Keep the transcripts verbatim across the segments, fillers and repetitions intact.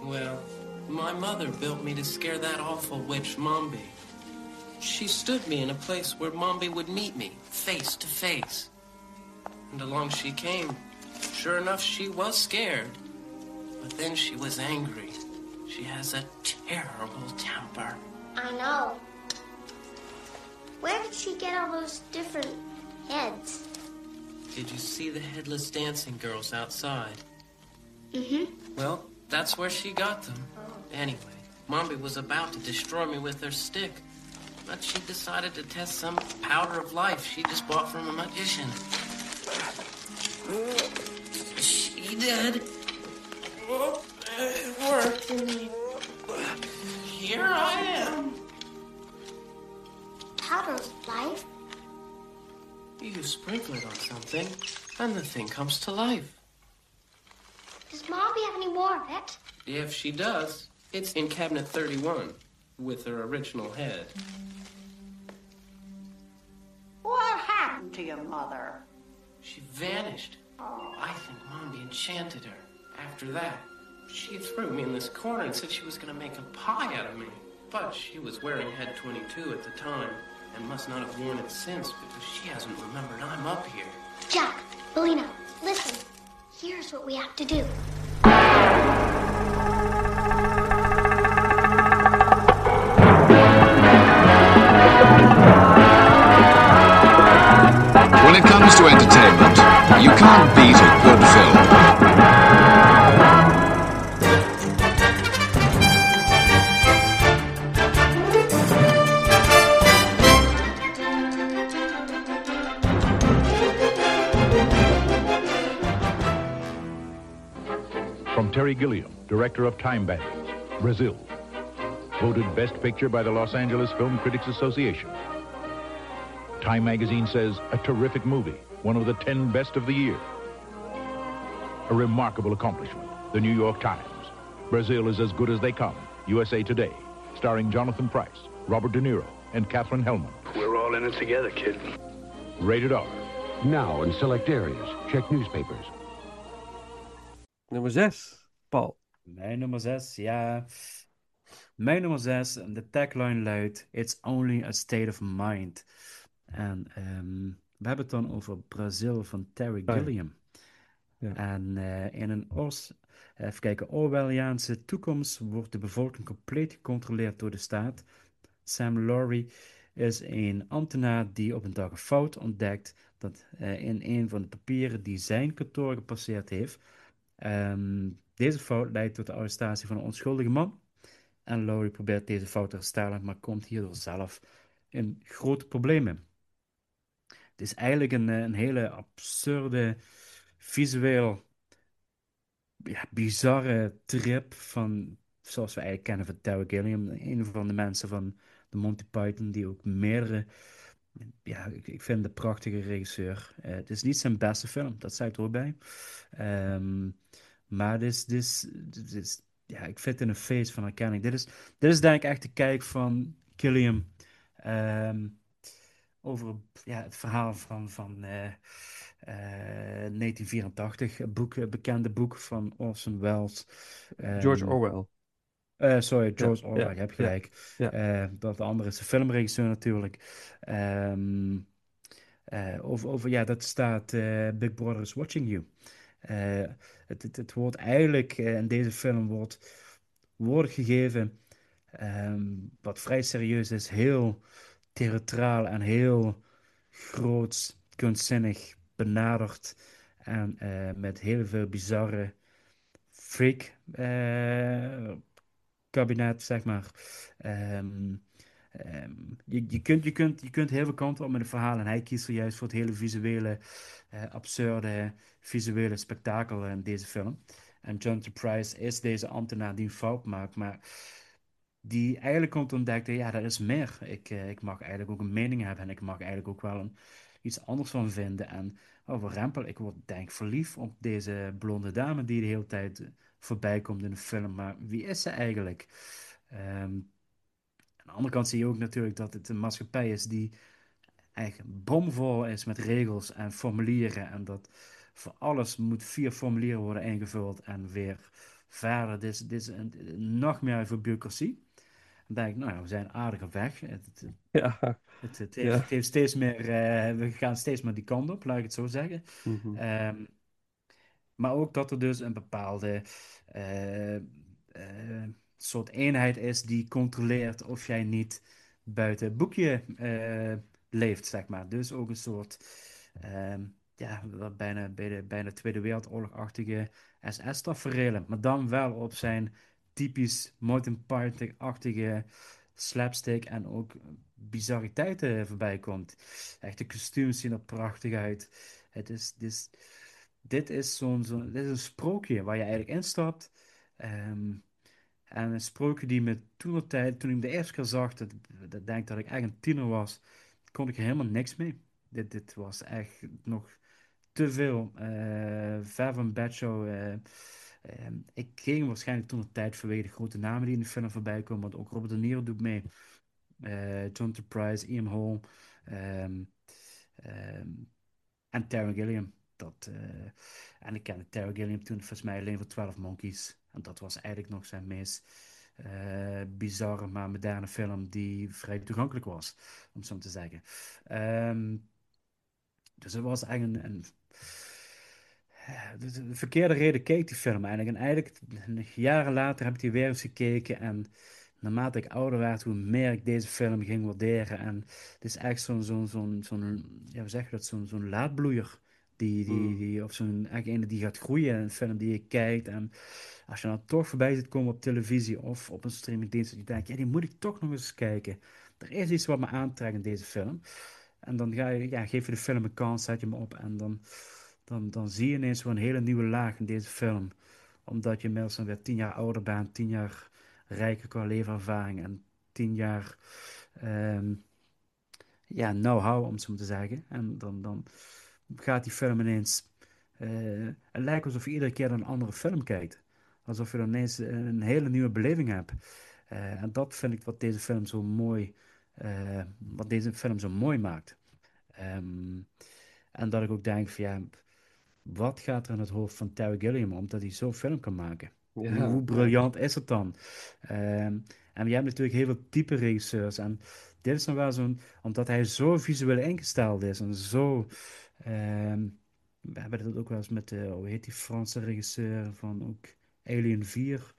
Well, my mother built me to scare that awful witch Mombi. She stood me in a place where Mombi would meet me, face to face. And along she came. Sure enough, she was scared. But then she was angry. She has a terrible temper. I know. Where did she get all those different heads? Did you see the headless dancing girls outside? Mm-hmm. Well, that's where she got them. Anyway, Mombi was about to destroy me with her stick. But she decided to test some powder of life she just bought from a magician. She did. It worked. Here I am. Powder's life? You sprinkle it on something, and the thing comes to life. Does Mombi have any more of it? If she does, it's in cabinet thirty-one, with her original head. What happened to your mother? She vanished. Oh. I think Mombi enchanted her. After that, she threw me in this corner and said she was going to make a pie out of me. But she was wearing head twenty-two at the time, and must not have worn it since because she hasn't remembered I'm up here. Jack, Bellino, listen. Here's what we have to do. When it comes to entertainment, you can't beat a good film. From Terry Gilliam, director of Time Bandits, Brazil. Voted Best Picture by the Los Angeles Film Critics Association. Time magazine says a terrific movie, one of the ten best of the year. A remarkable accomplishment, the New York Times. Brazil is as good as they come, U S A Today, starring Jonathan Pryce, Robert De Niro, and Katherine Hellman. We're all in it together, kid. Rated R. Now in select areas. Check newspapers. Nummer zes, Paul. Mijn nummer zes, ja. Mijn nummer zes, de tagline luidt: It's only a state of mind. En um, we hebben het dan over Brazil van Terry Gilliam. Ja. En uh, in een Ors, even kijken, Orwelliaanse toekomst wordt de bevolking compleet gecontroleerd door de staat. Sam Laurie is een ambtenaar die op een dag een fout ontdekt dat uh, in een van de papieren die zijn kantoor gepasseerd heeft. Um, deze fout leidt tot de arrestatie van een onschuldige man. En Laurie probeert deze fout te herstellen, maar komt hierdoor zelf in grote problemen. Het is eigenlijk een, een hele absurde, visueel, ja, bizarre trip van, zoals we eigenlijk kennen van Terry Gilliam, een van de mensen van de Monty Python, die ook meerdere, ja, ik, ik vind het een prachtige regisseur. Uh, het is niet zijn beste film, dat zei ik er ook bij. Um, maar dit is, dit is, dit is, ja, ik vind het een feest van herkenning. Dit is, dit is denk ik echt de kijk van Gilliam um, over ja, het verhaal van, van uh, uh, negentien vierentachtig, het boek, het bekende boek van Orson Welles. Um, George Orwell. Uh, sorry, George ja, Orwell, ja, je hebt gelijk. Ja, ja. Uh, dat de andere is de filmregisseur natuurlijk. Um, uh, over, over, ja, dat staat uh, Big Brother is watching you. Uh, het, het, het wordt eigenlijk, uh, in deze film wordt woord gegeven, um, wat vrij serieus is, heel theatraal en heel groots, kunstzinnig benaderd. En uh, met heel veel bizarre freak uh, kabinet, zeg maar. Um, um, je, je, kunt, je, kunt, je kunt heel veel kanten op met een verhaal. En hij kiest er juist voor het hele visuele, uh, absurde, visuele spektakel in deze film. En Jonathan Pryce is deze ambtenaar die een fout maakt, maar die eigenlijk komt ontdekken, ja, dat is meer. Ik, uh, ik mag eigenlijk ook een mening hebben en ik mag eigenlijk ook wel een, iets anders van vinden. En over Rempel, ik word denk ik verliefd op deze blonde dame die de hele tijd voorbij komt in de film. Maar wie is ze eigenlijk? Um, aan de andere kant zie je ook natuurlijk dat het een maatschappij is die eigenlijk bomvol is met regels en formulieren. En dat voor alles moet vier formulieren worden ingevuld en weer verder. Dit is, dit is een, nog meer voor bureaucratie. Dan denk ik, nou ja, we zijn aardig op weg. Het, het, Ja, het, het heeft, ja. het heeft steeds meer, eh, we gaan steeds meer die kant op, laat ik het zo zeggen. Mhm. Ehm, maar ook dat er dus een bepaalde eh, eh, soort eenheid is die controleert of jij niet buiten het boekje eh, leeft, zeg maar. Dus ook een soort, ehm, ja, wat bijna, bij de, bijna Tweede Wereldoorlog-achtige S S-taferelen. Maar dan wel op zijn typisch Martin Python-achtige slapstick en ook bizarriteiten voorbij komt. Echt, de kostuums zien er prachtig uit. Het is, het is, dit is zo'n, zo'n, dit is een sprookje waar je eigenlijk instapt. Ehm, en een sprookje die me toen op tijd, toen ik hem de eerste keer zag, dat, dat denk ik dat ik echt een tiener was, kon ik er helemaal niks mee. Dit, dit was echt nog te veel. eh ver van bedshow. eh ehm, ik ging waarschijnlijk toen de tijd vanwege de grote namen die in de film voorbij komen, want ook Robert De Niro doet mee. Eh John Price, Ian Holm. ehm, ehm, en Terry Gilliam. Dat, eh, en ik kende Terry Gilliam toen volgens mij alleen voor twaalf Monkeys. En dat was eigenlijk nog zijn meest eh, bizarre, maar moderne film die vrij toegankelijk was, om zo te zeggen. Ehm, dus het was eigenlijk een, een, dus de verkeerde reden keek die film eigenlijk. En eigenlijk, jaren later heb ik die weer eens gekeken. En naarmate ik ouder werd, hoe meer ik deze film ging waarderen. En het is echt zo'n, zo'n, zo'n, zo'n ja, hoe zeg je dat, zo'n, zo'n laadbloeier. Die, die, Mm. die, of zo'n, echt een die gaat groeien. Een film die je kijkt. En als je dan toch voorbij ziet komen op televisie of op een streamingdienst. Dat je denkt, ja, die moet ik toch nog eens kijken. Er is iets wat me aantrekt in deze film. En dan ga je, ja, geef je de film een kans, zet je hem op. En dan, dan, dan zie je ineens weer een hele nieuwe laag in deze film. Omdat je inmiddels dan weer tien jaar ouder bent, tien jaar rijker qua levenservaring en tien jaar ehm, ja, know-how, om het zo maar te zeggen. En dan, dan gaat die film ineens. eh, het lijkt alsof je iedere keer naar een andere film kijkt. Alsof je dan ineens een hele nieuwe beleving hebt. Eh, en dat vind ik wat deze film zo mooi, eh, wat deze film zo mooi maakt. Ehm, en dat ik ook denk van ja, wat gaat er in het hoofd van Terry Gilliam om dat hij zo'n film kan maken? Hoe, Ja, hoe ja. briljant is het dan? Ehm, en je hebt natuurlijk heel veel type regisseurs. En dit is dan wel zo'n, omdat hij zo visueel ingesteld is en zo. ehm, we hebben dat ook wel eens met, eh, hoe heet die Franse regisseur van ook Alien vier?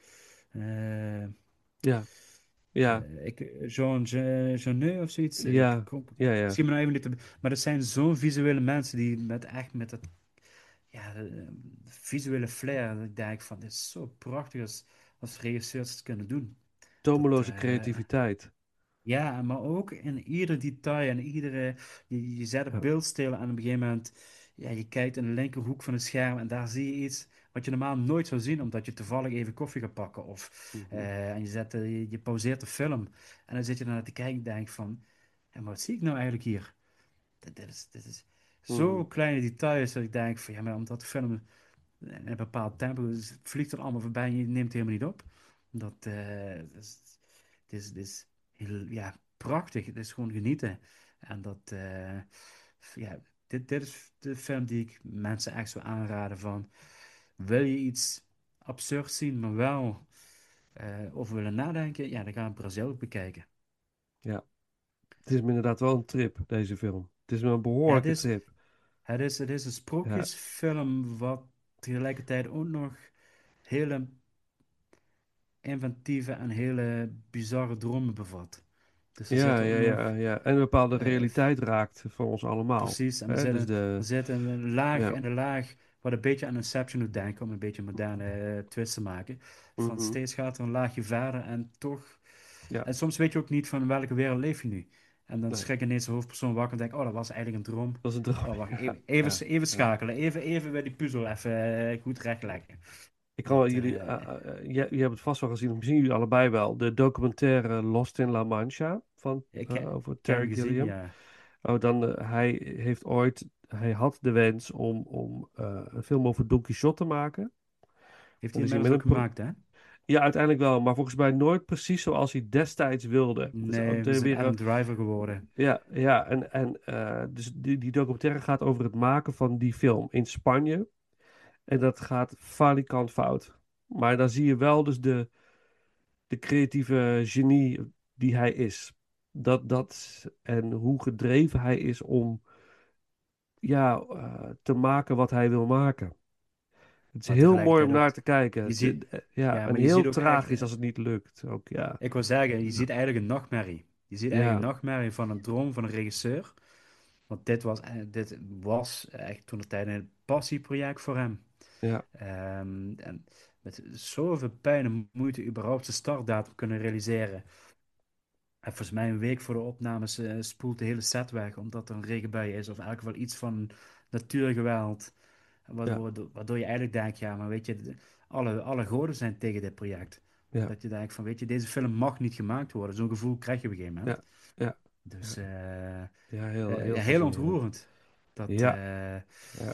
Eh, Ja, ja, eh, ik, Jean Je- Genet of zoiets. Ik, ja, kom, ja, ik ja. zie me nou even niet. te- Maar dat zijn zo'n visuele mensen die met echt met dat ja, eh, visuele flair. Dat ik denk van, dit is zo prachtig als, als regisseurs het kunnen doen. Dat, Tomeloze eh, creativiteit. ja, maar ook in ieder detail en iedere... Je, je zet het Ja. beeld stil en op een gegeven moment... Ja, je kijkt in de linkerhoek van het scherm en daar zie je iets wat je normaal nooit zou zien, omdat je toevallig even koffie gaat pakken. Of, Mhm. eh, en je, zet, eh, je, je pauzeert de film en dan zit je naar te kijken en denk van... En wat zie ik nou eigenlijk hier? Dit, dit is, dit is zo Mhm. kleine details dat ik denk van... Ja, maar omdat de film in een bepaald tempo dus vliegt er allemaal voorbij en je neemt het helemaal niet op. Dat, eh, dat is, het is, het is heel, ja, prachtig. Het is gewoon genieten. En dat, eh, ja, dit, dit is de film die ik mensen echt zou aanraden van, wil je iets absurd zien, maar wel eh, over willen nadenken, ja, dan ga ik Brazil bekijken. Ja, het is me inderdaad wel een trip, deze film. Het is me een Ja, het behoorlijke is, trip. het is, het is een Ja, sprookjesfilm wat tegelijkertijd ook nog hele inventieve en hele bizarre dromen bevat. Dus er ja, zitten ook ja, ja, nog, ja. En een bepaalde eh, realiteit raakt van ons allemaal. precies, en er Hè? zit Dus een, de, er zit een laag ja. en een laag wat een beetje aan Inception doet denken, om een beetje een moderne eh, twist te maken. Van Mhm. steeds gaat er een laagje verder en toch, Ja, en soms weet je ook niet van welke wereld leef je nu. En dan nee, schrik ineens de hoofdpersoon wakker en denk, oh, dat was eigenlijk een droom. dat is een droom. Oh, wacht, Ja, even, even, ja, even ja. schakelen, even, even bij die puzzel even eh, goed rechtleggen. Ik kan wel Dat, jullie, eh, uh, uh, je, je hebt het vast wel gezien, of misschien jullie allebei wel, de documentaire Lost in La Mancha van, ik, uh, over ik heb hem Terry gezien, Gilliam. ja. Oh, dan, uh, hij heeft ooit, hij had de wens om, om uh, een film over Don Quixote te maken. Heeft Dan hij is hij inmiddels met ook een pro- gemaakt, hè? ja, uiteindelijk wel, maar volgens mij nooit precies zoals hij destijds wilde. Dus Nee, ook we de- zijn weer, uh, Adam Driver geworden. ja, ja, en, en uh, dus die, die documentaire gaat over het maken van die film in Spanje. En dat gaat falikant fout. Maar dan zie je wel dus de, de creatieve genie die hij is. Dat, dat, en hoe gedreven hij is om ja, eh, te maken wat hij wil maken. Het is Maar heel mooi om tegelijkertijd naar ook, te kijken. je Het, ziet, eh, ja, ja, en maar je ziet heel ook echt, tragisch eh, als het niet lukt. Ook, ja. ik wil zeggen, je ziet eigenlijk een nachtmerrie. Je ziet eigenlijk Ja, een nachtmerrie van een droom van een regisseur. Want dit was, eh, dit was echt toen de tijd een passieproject voor hem. ja, Ehm, en met zoveel pijn en moeite überhaupt zijn startdatum kunnen realiseren. En volgens mij een week voor de opnames eh, spoelt de hele set weg, omdat er een regenbui is. Of in elk geval iets van natuurgeweld. ja, Waardoor, waardoor je eigenlijk denkt, ja, maar weet je, de- alle, alle goden zijn tegen dit project. ja, Dat je denkt van, weet je, deze film mag niet gemaakt worden. Zo'n gevoel krijg je op een gegeven moment. ja, ja, Dus ja. eh, eh, Ja, heel, heel ja, heel fascinerend. ontroerend. Dat, Ja, eh, eh, ja.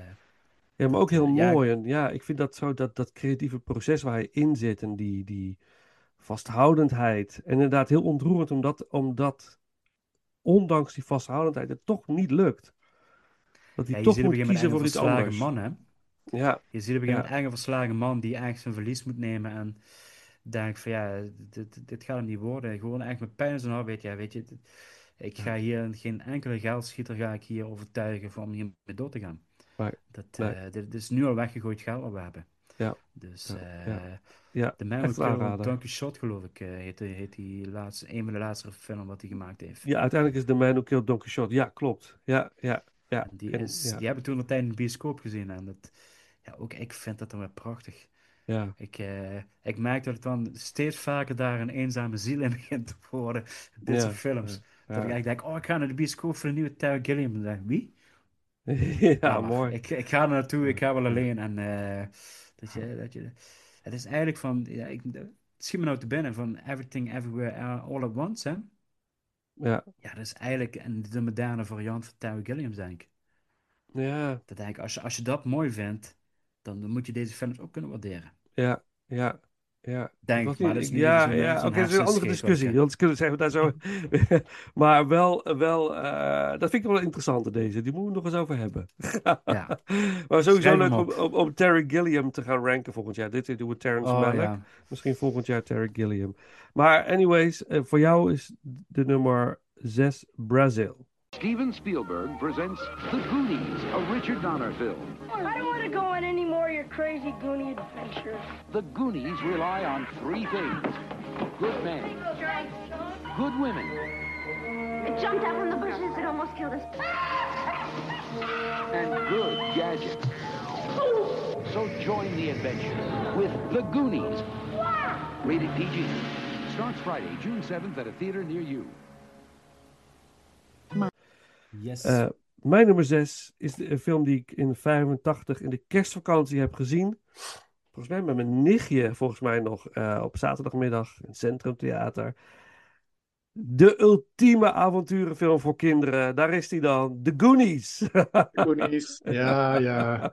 Ja, maar ook dat heel eh, ja, mooi. En ja, ik vind dat zo, dat, dat creatieve proces waar hij in zit en die, die vasthoudendheid. En inderdaad heel ontroerend, omdat, omdat ondanks die vasthoudendheid het toch niet lukt. Dat hij ja, je toch ziet op moet een gegeven kiezen moment voor echt een iets verslagen anders. man, hè. Ja, Je ziet op een gegeven moment ja, echt een verslagen man die echt zijn verlies moet nemen en denkt van ja, dit, dit gaat hem niet worden. Gewoon echt met pijn in zijn hart, weet je, ja, weet je, dit- ik ga ja. hier geen enkele geldschieter ga ik hier overtuigen van om hiermee door te gaan. Nee, Dat, nee. eh, dit, dit is nu al weggegooid geld wat we hebben. Ja, Dus ja, eh ja. Ja, The Man Who echt een Killed aanrader. Don Quixote, geloof ik, eh, heet, heet die laatste, een van de laatste film wat hij gemaakt heeft. Ja, uiteindelijk is The Man Who Killed Don Quixote. Ja, klopt. Ja, ja, ja. En die En is, ja, die hebben toen een tijd in de bioscoop gezien en dat, ja, ook ik vind dat dan weer prachtig. ja, Ik, eh, ik merk dat ik dan steeds vaker daar een eenzame ziel in begint te worden. Dit soort ja, ja, films. Dat ik ja. eigenlijk denk, oh, ik ga naar de bioscoop voor de nieuwe Terry Gilliam. En dan denk ik, wie? Ja, Laat maar. mooi. Ik, ik ga er naartoe, ik Ja, ga wel ja, alleen. En eh, dat je, dat je... Het is eigenlijk van... Ja, ik, het schiet me nou te binnen van Everything Everywhere uh, All at Once, hè? ja, Ja, dat is eigenlijk een, de moderne variant van Terry Gilliam, denk ik. ja, Dat denk ik, als je, als je dat mooi vindt, dan, dan moet je deze films ook kunnen waarderen. ja, ja, ja. Ik Denk was ik, maar niet, dat is ik, nu even ja, zo'n eh, ja, oké, zo'n dat is een andere hersenscheet wat ik... discussie. eh, Want kunnen zeggen we daar zo. Maar wel, wel, eh, dat vind ik wel interessant deze. Die moeten we nog eens over hebben. Ja, Maar sowieso schrijf hem leuk om, op. om, om Terry Gilliam te gaan ranken volgend jaar. Dit doen we Terrence Oh Malick. ja. Misschien volgend jaar Terry Gilliam. Maar anyways, eh, voor jou is de nummer zes Brazil. Steven Spielberg presents The Goonies, a Richard Donner film. I don't want to go on any more of your crazy Goonie adventures. The Goonies rely on three things: good men, good women, It jumped out from the bushes. It almost killed us. and good gadgets. So join the adventure with The Goonies. Rated P G. Starts Friday, June seventh at a theater near you. Yes. Eh, mijn nummer zes is de- een film die ik in vijfentachtig in de kerstvakantie heb gezien. Volgens mij met mijn nichtje, volgens mij nog eh, op zaterdagmiddag in het Centrum Theater. De ultieme avonturenfilm voor kinderen. Daar is hij dan. The Goonies. Goonies. Ja, ja.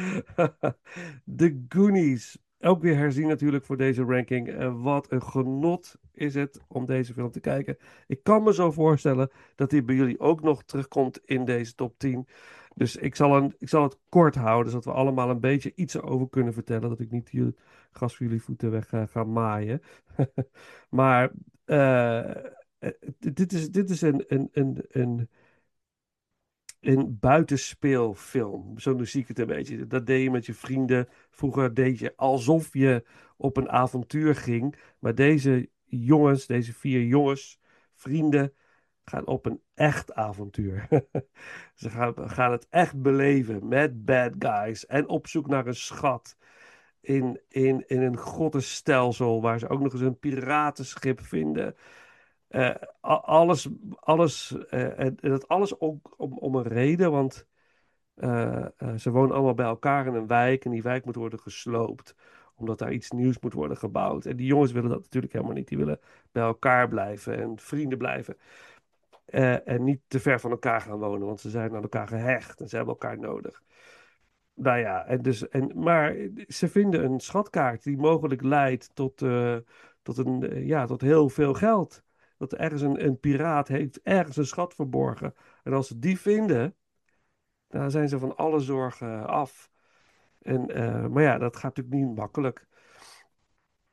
The Goonies. Ook weer herzien natuurlijk voor deze ranking. En wat een genot is het om deze film te kijken. Ik kan me zo voorstellen dat die bij jullie ook nog terugkomt in deze top tien. Dus ik zal, een, ik zal het kort houden, zodat we allemaal een beetje iets erover kunnen vertellen. Dat ik niet jullie, gas voor jullie voeten weg eh, ga maaien. Maar eh, eh, dit is, dit is een, een, een, een, een buitenspeelfilm. Zo zie ik het een beetje. Dat deed je met je vrienden. Vroeger deed je alsof je op een avontuur ging. Maar deze jongens, deze vier jongens, vrienden, gaan op een echt avontuur. Ze gaan, gaan het echt beleven met bad guys en op zoek naar een schat in, in, in een grottenstelsel waar ze ook nog eens een piratenschip vinden. Eh, a- alles, alles, eh, en dat alles ook om, om een reden, want eh, eh, ze wonen allemaal bij elkaar in een wijk en die wijk moet worden gesloopt, omdat daar iets nieuws moet worden gebouwd. En die jongens willen dat natuurlijk helemaal niet. Die willen bij elkaar blijven en vrienden blijven. Eh, en niet te ver van elkaar gaan wonen, want ze zijn aan elkaar gehecht en ze hebben elkaar nodig. Nou ja, en dus, en, maar ze vinden een schatkaart die mogelijk leidt tot, eh, tot, een, eh, ja, tot heel veel geld. Dat er ergens een, een piraat heeft ergens een schat verborgen. En als ze die vinden, dan zijn ze van alle zorgen af. En, eh, maar ja, dat gaat natuurlijk niet makkelijk.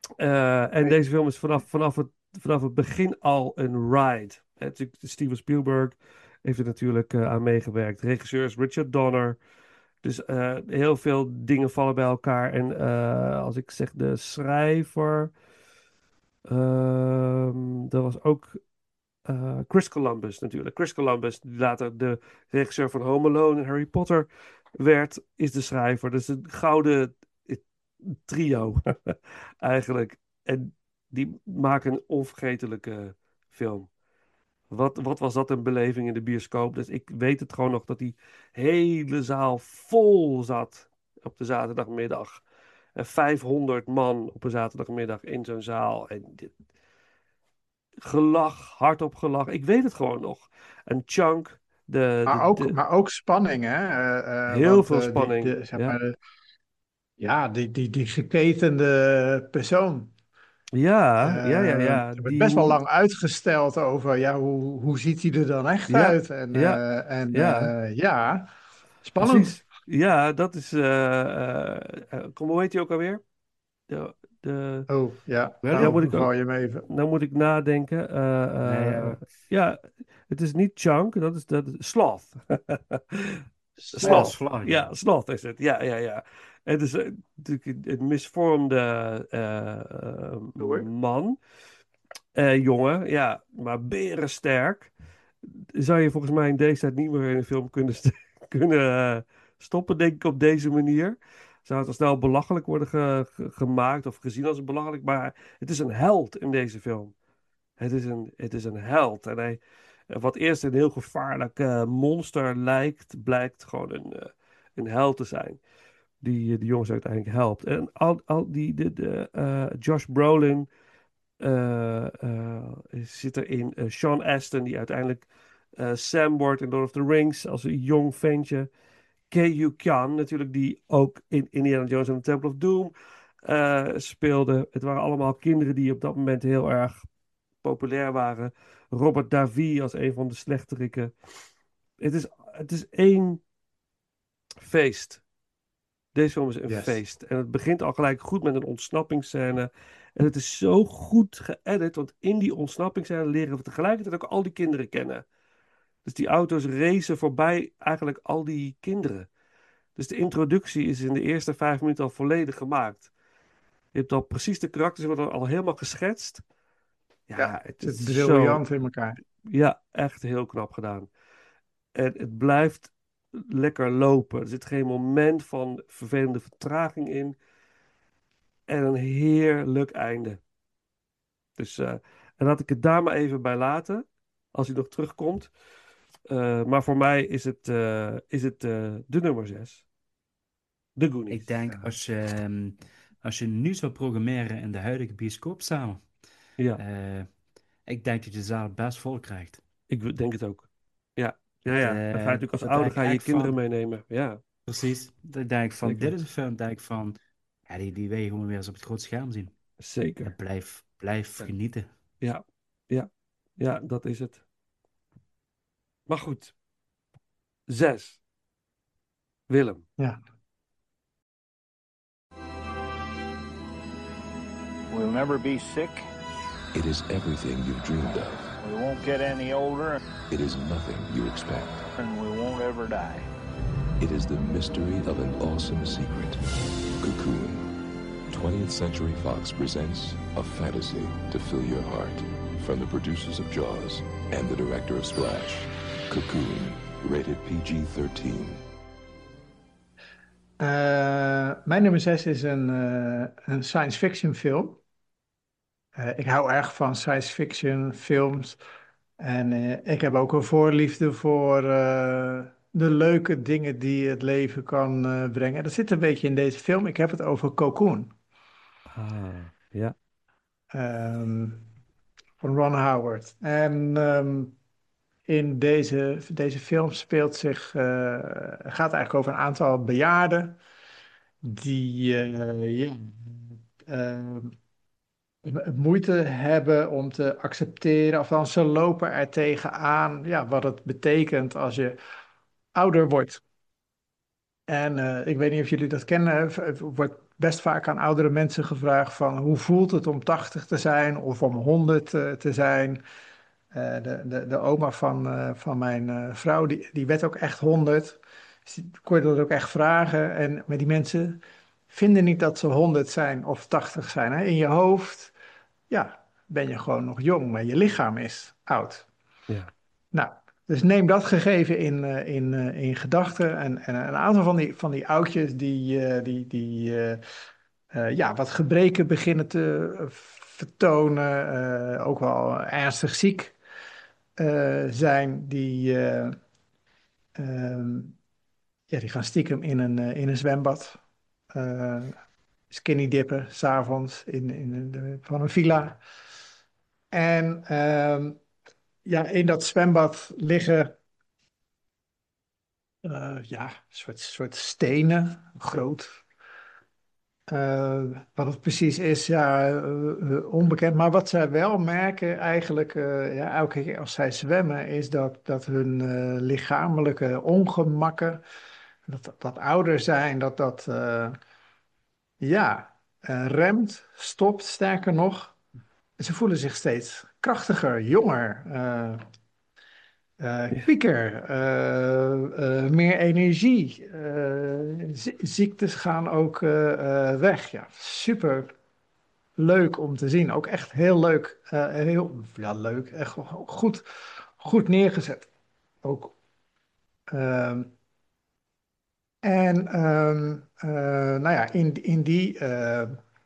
Uh, en deze film is vanaf, vanaf, het, vanaf het begin al een ride. En natuurlijk Steven Spielberg heeft er natuurlijk uh, aan meegewerkt. Regisseur is Richard Donner. Dus uh, heel veel dingen vallen bij elkaar. En uh, als ik zeg de schrijver... Uh, dat was ook uh, Chris Columbus natuurlijk. Chris Columbus, die later de regisseur van Home Alone en Harry Potter werd, is de schrijver. Dus een gouden trio eigenlijk. En die maken een onvergetelijke film. Wat, wat was dat een beleving in de bioscoop? Dus ik weet het gewoon nog dat die hele zaal vol zat op de zaterdagmiddag. En vijfhonderd man op een zaterdagmiddag in zo'n zaal. En dit, gelach, hardop gelach. Ik weet het gewoon nog. En Chunk, de, Maar de, ook, de, maar ook spanning, hè? Eh, eh, heel want veel eh, die, spanning. de, zeg Ja, maar, de- ja, die, die, die geketende persoon. ja, ja, ja. eh, ja. er werd best wel Die, lang uitgesteld over, ja, hoe, hoe ziet hij er dan echt ja, uit? En, ja, eh, en ja. eh, ja, spannend. Precies. Ja, dat is. eh eh, eh, kom, hoe heet hij ook alweer? De, de, Oh, ja, ja, moet Willem. nou ik ook. val je me even. Nou moet ik nadenken. Nee, Eh, ja. eh, ja, het is niet Chunk, dat is, dat is Sloth. Ja, Sloth. Sloth. slag, Ja, ja. Sloth is het. Ja, ja, ja. Het is eh, natuurlijk een een misvormde eh, eh, Hoor. man. Eh, jongen, ja, maar berensterk. Zou je volgens mij in deze tijd niet meer in een film kunnen, st- kunnen eh, stoppen, denk ik, op deze manier. Zou het al snel belachelijk worden ge- ge- gemaakt of gezien als belachelijk, maar het is een held in deze film. Het is een, het is een held. En hij, eh, wat eerst een heel gevaarlijk eh, monster lijkt, blijkt gewoon een, eh, een held te zijn. Die eh, de jongens uiteindelijk helpt. En al, al die, de, de, eh, Josh Brolin eh, eh, zit erin. Eh, Sean Astin, die uiteindelijk eh, Sam wordt in Lord of the Rings als een jong ventje. Ke Kwan, natuurlijk, die ook in Indiana Jones en the Temple of Doom eh, speelde. Het waren allemaal kinderen die op dat moment heel erg populair waren. Robert Davi als een van de slechteriken. Het is, het is één feest. Deze film is een Yes. feest. En het begint al gelijk goed met een ontsnappingsscène. En het is zo goed geëdit, want in die ontsnappingsscène leren we tegelijkertijd ook al die kinderen kennen. Dus die auto's racen voorbij eigenlijk al die kinderen. Dus de introductie is in de eerste vijf minuten al volledig gemaakt. Je hebt al precies de karakters worden al helemaal geschetst. Ja, Ja, het het zit is zo, briljant in elkaar. ja, echt heel knap gedaan. En het blijft lekker lopen. Er zit geen moment van vervelende vertraging in. En een heerlijk einde. Dus uh, en laat ik het daar maar even bij laten. Als hij nog terugkomt. Uh, maar voor mij is het, uh, is het uh, de nummer zes. De Goonies. Ik denk als je, um, als je nu zou programmeren in de huidige bioscoopzalen. Ja. Uh, ik denk dat je de zaal best vol krijgt. Ik denk het ook. Ja. Ja, Het, ja. Dan ga je natuurlijk als ouder ga je, je kinderen van, meenemen. Ja. Precies. Dan denk ik van, Zeker. dit is een film, denk ik van, ja, die, die wil je gewoon weer eens op het grote scherm zien. Zeker. En blijf, blijf genieten. Ja. Ja. Ja, dat is het. Maar goed. Zes. Willem. Ja. We'll never be sick. It is everything you've dreamed of. We won't get any older. It is nothing you expect. And we won't ever die. It is the mystery of an awesome secret. Cocoon. twentieth Century Fox presents a fantasy to fill your heart. From the producers of Jaws and the director of Splash. Cocoon. Rated P G thirteen. Uh, mijn nummer zes is een, uh, een science fiction film. Uh, ik hou erg van science fiction films. En uh, ik heb ook een voorliefde voor uh, de leuke dingen die het leven kan uh, brengen. Dat zit een beetje in deze film. Ik heb het over Cocoon. Ah, ja. Um, van Ron Howard. En um, in deze, deze film speelt zich, uh, gaat eigenlijk over een aantal bejaarden die uh, ja, uh, moeite hebben om te accepteren, of dan ze lopen er tegenaan, ja, wat het betekent als je ouder wordt. En uh, ik weet niet of jullie dat kennen, wordt best vaak aan oudere mensen gevraagd van hoe voelt het om tachtig te zijn of om honderd uh, te zijn. Uh, de, de, de oma van, uh, van mijn uh, vrouw, die, die werd ook echt honderd. Dus die kon je dat ook echt vragen. En, maar die mensen vinden niet dat ze honderd zijn of tachtig zijn. Hè? In je hoofd, ja, ben je gewoon nog jong, maar je lichaam is oud. Ja. Nou, dus neem dat gegeven in, uh, in, uh, in gedachten. En, en een aantal van die, van die oudjes die, uh, die, die uh, uh, ja, wat gebreken beginnen te uh, vertonen, uh, ook wel ernstig ziek uh, zijn, die, uh, um, ja, die gaan stiekem in een, uh, in een zwembad. Uh, skinny dippen, s'avonds in, in de, van een villa. En um, ja, in dat zwembad liggen uh, ja, een soort, soort stenen, groot. Uh, wat het precies is, ja, uh, uh, onbekend. Maar wat zij wel merken eigenlijk, uh, ja, elke keer als zij zwemmen, is dat, dat hun uh, lichamelijke ongemakken, dat, dat ouder zijn, dat dat, uh, ja, uh, remt, stopt, sterker nog. Ze voelen zich steeds krachtiger, jonger, uh, uh, pieker, uh, uh, meer energie. Uh, ziektes gaan ook uh, uh, weg. Ja, super leuk om te zien. Ook echt heel leuk. Uh, heel, ja, leuk. Echt goed, goed neergezet. Ook. Um, en um, uh, nou ja, in, in die... Uh,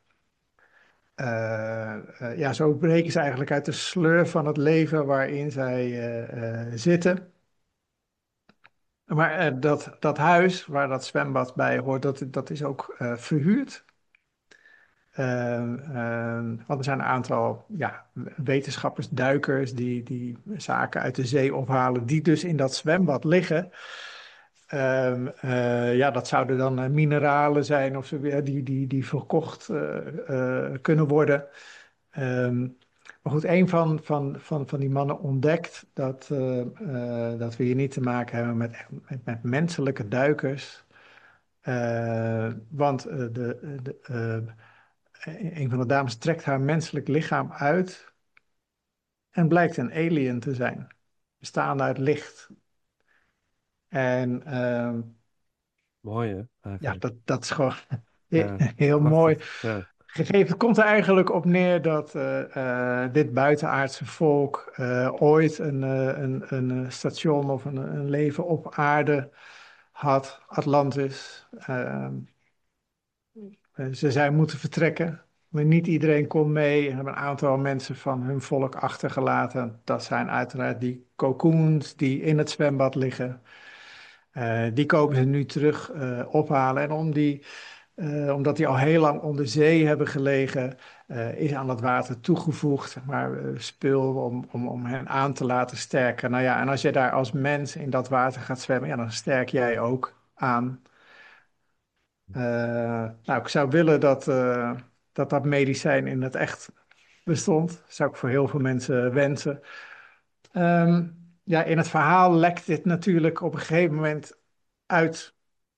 Uh, uh, ja, zo breken ze eigenlijk uit de sleur van het leven waarin zij uh, uh, zitten. Maar uh, dat, dat huis waar dat zwembad bij hoort, dat, dat is ook uh, verhuurd. Uh, uh, want er zijn een aantal ja, wetenschappers, duikers, die, die zaken uit de zee ophalen, die dus in dat zwembad liggen. Uh, uh, ja, dat zouden dan uh, mineralen zijn of zo, uh, die, die, die verkocht uh, uh, kunnen worden. Um, maar goed, een van, van, van, van die mannen ontdekt dat, uh, uh, dat we hier niet te maken hebben met, met, met menselijke duikers. Uh, want uh, de, de, uh, een van de dames trekt haar menselijk lichaam uit en blijkt een alien te zijn, bestaande uit licht. En uh, mooi hè? Ja, Eigenlijk. dat, dat is gewoon heel, Ja, heel prachtig. mooi. Ja. Gegeven, het komt er eigenlijk op neer dat uh, uh, dit buitenaardse volk uh, ooit een, uh, een, een station of een, een leven op aarde had, Atlantis. Uh, ze zijn moeten vertrekken, maar niet iedereen kon mee. Er hebben een aantal mensen van hun volk achtergelaten. Dat zijn uiteraard die cocoons die in het zwembad liggen. Uh, die komen ze nu terug uh, ophalen. En om die, uh, omdat die al heel lang onder zee hebben gelegen, uh, is aan het water toegevoegd, zeg maar, uh, spul om, om, om hen aan te laten sterken. Nou ja, en als je daar als mens in dat water gaat zwemmen, ja, dan sterk jij ook aan. Uh, nou, ik zou willen dat, uh, dat dat medicijn in het echt bestond. Dat zou ik voor heel veel mensen wensen. Um, ja, in het verhaal lekt dit natuurlijk op een gegeven moment uit.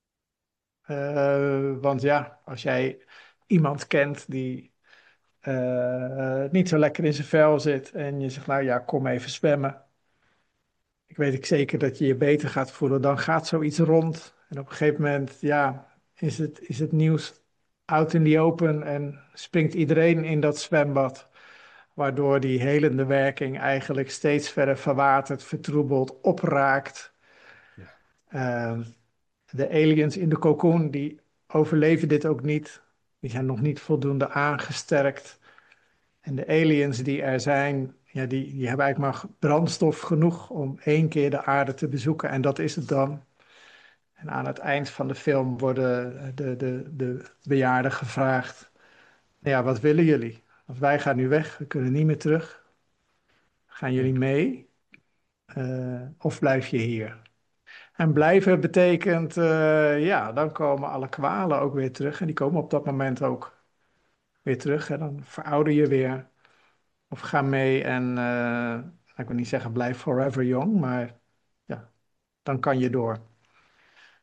Uh, want ja, als jij iemand kent die uh, niet zo lekker in zijn vel zit en je zegt, nou ja, kom even zwemmen. Ik weet ik zeker dat je je beter gaat voelen. Dan gaat zoiets rond. En op een gegeven moment, ja, is het, is het nieuws out in the open en springt iedereen in dat zwembad. Waardoor die helende werking eigenlijk steeds verder verwatert, vertroebelt, opraakt. Ja. Uh, de aliens in de cocoon, die overleven dit ook niet. Die zijn nog niet voldoende aangesterkt. En de aliens die er zijn, ja, die, die hebben eigenlijk maar brandstof genoeg om één keer de aarde te bezoeken. En dat is het dan. En aan het eind van de film worden de, de, de bejaarden gevraagd, nou ja, wat willen jullie? Want wij gaan nu weg, we kunnen niet meer terug. Gaan jullie mee? Uh, of blijf je hier? En blijven betekent, uh, ja, dan komen alle kwalen ook weer terug. En die komen op dat moment ook weer terug. En dan verouder je weer. Of ga mee en, uh, ik wil niet zeggen blijf forever young, maar ja, dan kan je door.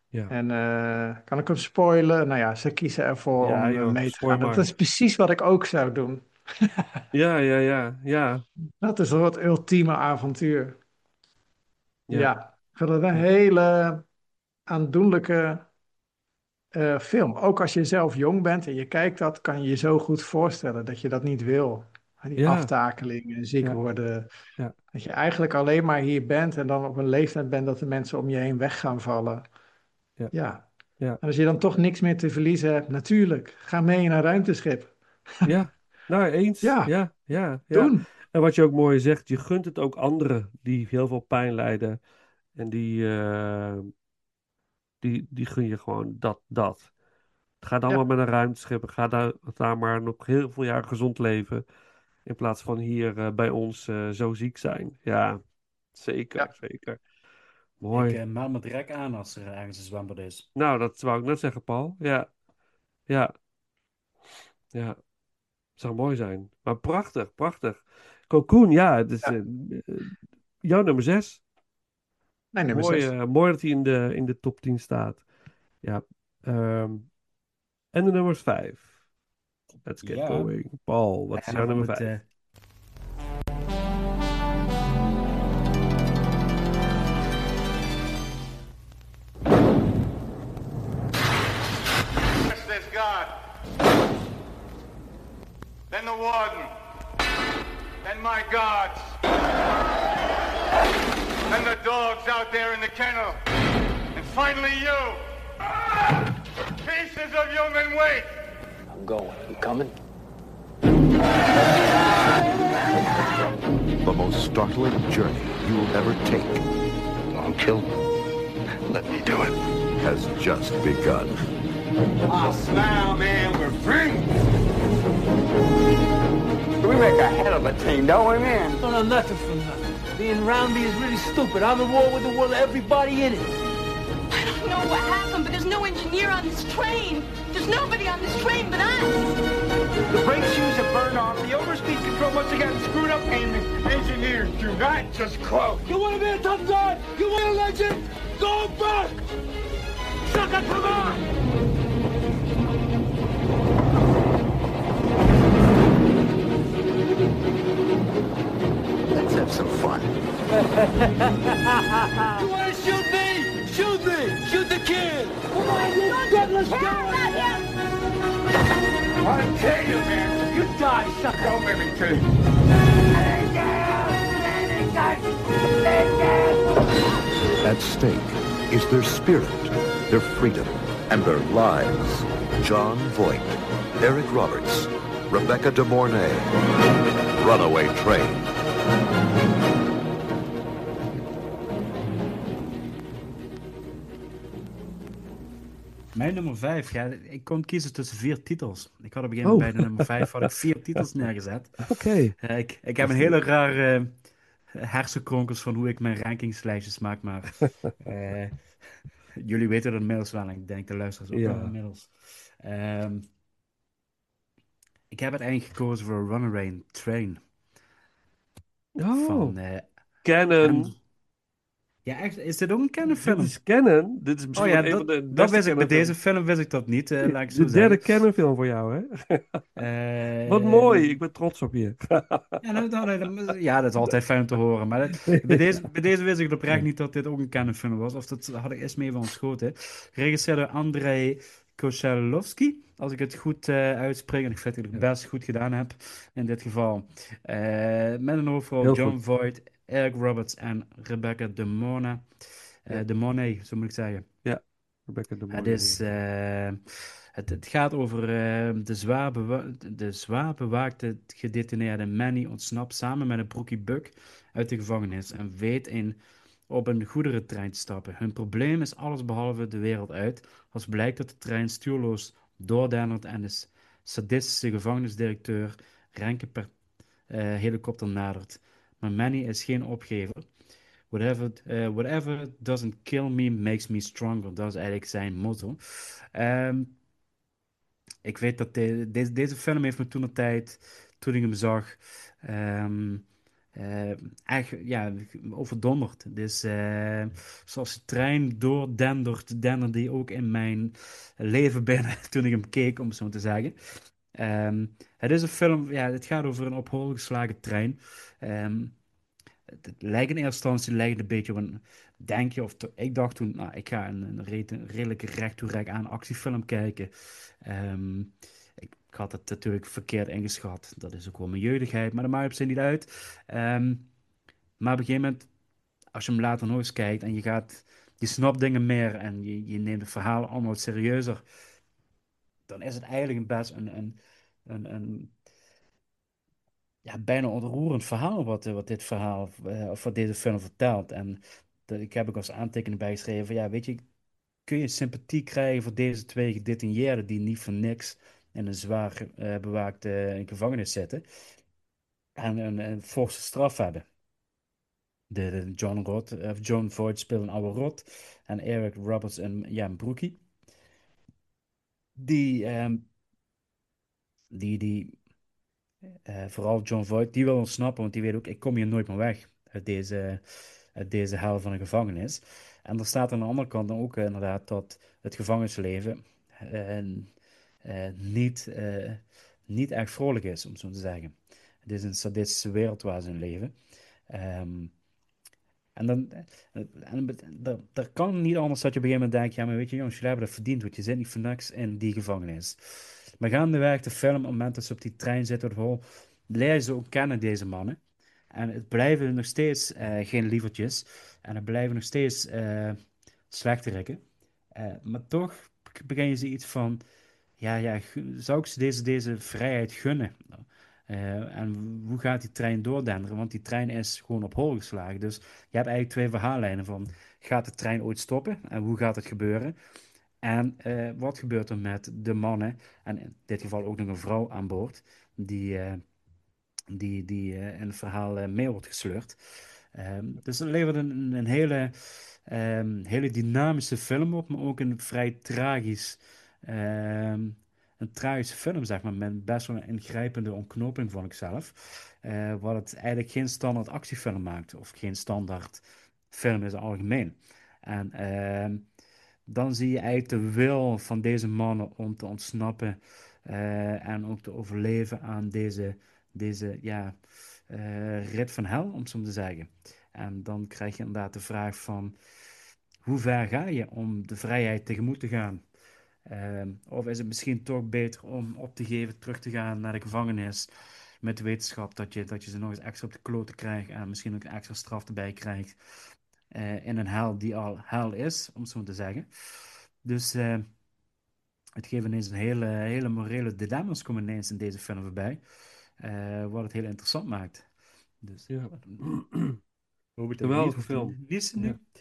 Ja. En eh, kan ik hem spoilen? Nou ja, ze kiezen ervoor Ja, om eh, joh, mee te spoor gaan. Dat maar. is precies wat ik ook zou doen. Ja, ja, ja, ja, Dat is wel het ultieme avontuur. ja, Ja, ik vind het een ja, hele aandoenlijke eh, film. Ook als je zelf jong bent en je kijkt dat, kan je je zo goed voorstellen dat je dat niet wil. Die ja, aftakeling en ziek ja, worden. ja, Dat je eigenlijk alleen maar hier bent en dan op een leeftijd bent dat de mensen om je heen weg gaan vallen. ja, Ja. ja, En als je dan toch niks meer te verliezen hebt, natuurlijk, ga mee in een ruimteschip. ja. Nou, eens. Ja, Ja, ja, ja. doen. En wat je ook mooi zegt, je gunt het ook anderen die heel veel pijn lijden. En die, eh, die, die gun je gewoon dat, dat. Ga dan maar Ja, met een ruimteschip. Ga daar, daar maar nog heel veel jaar gezond leven. In plaats van hier eh, bij ons eh, zo ziek zijn. Ja, zeker, ja, zeker. Ik Mooi. uh, meld me direct aan als er ergens een zwembad is. Nou, dat wou ik net zeggen, Paul. Ja, ja, ja. Zou mooi zijn. Maar prachtig, prachtig. Cocoon, ja, het is ja. eh, eh, jouw nummer zes. Mijn nummer Mooi, zes. eh, mooi dat hij in de, in de top tien staat. Ja. ehm, en de nummer vijf. Let's get Ja, going. Paul, wat is jouw en om nummer het, vijf? eh, First there's God, then the warden, then my guards, then the dogs out there in the kennel, and finally you. Pieces of human waste. I'm going. You coming? The most startling journey you will ever take. I'll kill. Let me do it. Has just begun. Oh, smile, man, we're free. We make a hell of a team, don't we, man? I don't know nothing from nothing. Being around me is really stupid. I'm at war with the world, everybody in it. I don't know what happened, but there's no engineer on this train. There's nobody on this train but us. The brake shoes have burned off. The overspeed control must have gotten screwed up, and the engineers do not just quote. You want to be a tough guy? You want a legend? Go back! Sucker, come on! Let's have some fun. You want to shoot me? Shoot me! Shoot the kid! Come on, you gutless guy! I tell you, man, You die, sucker! don't make me kill you. At stake is their spirit, their freedom, and their lives. John Voight, Eric Roberts, Rebecca De Mornay. Runaway Train. Mijn nummer vijf, ja, ik kon kiezen tussen vier titels. Ik had op een gegeven moment Oh. bij de nummer vijf had ik vier titels neergezet. Oké. Eh, ik, ik heb een hele rare eh, hersenkronkels van hoe ik mijn rankingslijstjes maak, maar eh, jullie weten dat inmiddels wel en ik denk de luisteraars ook Ja. wel inmiddels. Ehm, ik heb uiteindelijk gekozen voor Runaway Train Oh, van eh, Canon. M- Ja, echt, is dit ook een Canon Dit film? is Canon. Dit is Oh misschien ja, wel een dat, van de dat beste wist ik. Bij Canon deze film wist ik dat niet, eh, laat ik zo De derde zeggen. Canon film voor jou, hè? Eh, Wat mooi. Ik ben trots op je. Ja, nou, nou, nou, ja, dat is altijd fijn om te horen. Maar dat- bij, deze, bij deze wist ik oprecht niet dat dit ook een Canon film was. Of dat had ik eerst mee van ontschoten. Geregisseerd door Andrei Konchalovsky. Als ik het goed eh, uitspreek. En ik vind dat ik het best goed gedaan heb in dit geval. Eh, met een hoofdrol Heel John goed. Voight, Eric Roberts en Rebecca De Mornay. Eh, Ja. De Mornay, zo moet ik zeggen. Ja, Rebecca De Het, Mornay. is, eh, het, het gaat over eh, de, zwaar bewa- de zwaar bewaakte gedetineerde Manny ontsnapt samen met een broekie Buck uit de gevangenis en weet in op een goederentrein te stappen. Hun probleem is allesbehalve de wereld uit, als blijkt dat de trein stuurloos doordendert en de sadistische gevangenisdirecteur Renke per eh, helikopter nadert. Maar Manny is geen opgever. Whatever, eh, whatever doesn't kill me makes me stronger. Dat is eigenlijk zijn motto. Ehm, ik weet dat de- deze, deze film heeft me toen de tijd, toen ik hem zag, ehm, eh, echt ja, overdonderd. Dus eh, zoals de trein doordendert, denderde die ook in mijn leven binnen toen ik hem keek, om het zo te zeggen. Ehm, het is een film, ja, het gaat over een op hol geslagen trein. Ehm, het, het lijkt in eerste instantie lijkt een beetje op een, denk je, of to- ik dacht toen, nou, ik ga een, een, re- een redelijke recht toe recht aan actiefilm kijken. Ehm, ik, ik had het natuurlijk verkeerd ingeschat. Dat is ook wel mijn jeugdigheid, maar dat maakt op zich niet uit. Ehm, maar op een gegeven moment, als je hem later nog eens kijkt en je gaat, je snapt dingen meer en je, je neemt het verhaal allemaal wat serieuzer, dan is het eigenlijk een best een, een, een, een ja, bijna ontroerend verhaal wat, eh, wat dit verhaal, eh, of wat deze film vertelt. En dat, ik heb ook als aantekening bijgeschreven, van, ja, weet je, kun je sympathie krijgen voor deze twee gedetineerden die niet voor niks in een zwaar eh, bewaakte eh, gevangenis zitten en een, een forse straf hebben. De, de John Rot, of John Voight speelt een oude rot en Eric Roberts een, ja, een broekie. Die, ehm, die, die Eh, vooral John Voight, die wil ontsnappen, want die weet ook, ik kom hier nooit meer weg uit deze, uit deze hel van een gevangenis. En er staat aan de andere kant dan ook eh, inderdaad dat het gevangenisleven eh, eh, niet, eh, niet echt vrolijk is, om zo te zeggen. Het is een sadistische wereld waar ze in leven. Ehm, en dan, eh, en, dan- er kan niet anders dat je op een gegeven moment denkt, ja, maar weet je jongens, jullie hebben dat verdiend, want je zit niet voor niks in die gevangenis. Maar gaandeweg de film, op het moment dat ze op die trein zitten, of leer je ze ook kennen, deze mannen. En het blijven nog steeds eh, geen lievertjes. En het blijven nog steeds uh, slechterikken. Eh maar toch begin je ze iets van, ja, ja, gu- zou ik ze deze, deze vrijheid gunnen? Eh, en hoe gaat die trein doordenderen? Want die trein is gewoon op hol geslagen. Dus je hebt eigenlijk twee verhaallijnen van, gaat de trein ooit stoppen? En hoe gaat het gebeuren? En eh, wat gebeurt er met de mannen, en in dit geval ook nog een vrouw aan boord, die, eh, die, die eh, in het verhaal eh, mee wordt gesleurd. Ehm, dus het levert een, een hele, ehm, hele dynamische film op, maar ook een vrij tragisch, ehm, een tragische film, zeg maar, met best wel een ingrijpende ontknoping, vond ik zelf. Eh, wat het eigenlijk geen standaard actiefilm maakt, of geen standaard film in het algemeen. En ehm, dan zie je eigenlijk de wil van deze mannen om te ontsnappen eh, en ook te overleven aan deze, deze ja, eh, rit van hel, om het zo te zeggen. En dan krijg je inderdaad de vraag van, hoe ver ga je om de vrijheid tegemoet te gaan? Ehm, of is het misschien toch beter om op te geven, terug te gaan naar de gevangenis, met de wetenschap dat je, dat je ze nog eens extra op de kloten krijgt en misschien ook een extra straf erbij krijgt eh, in een hel die al hel is, om het zo te zeggen. Dus eh, het geeft ineens een hele, hele morele dilemma's komen ineens in deze film voorbij, eh, wat het heel interessant maakt. Dus, Ja. Robert, wie Geweldige hoeft te film. missen Ja, nu?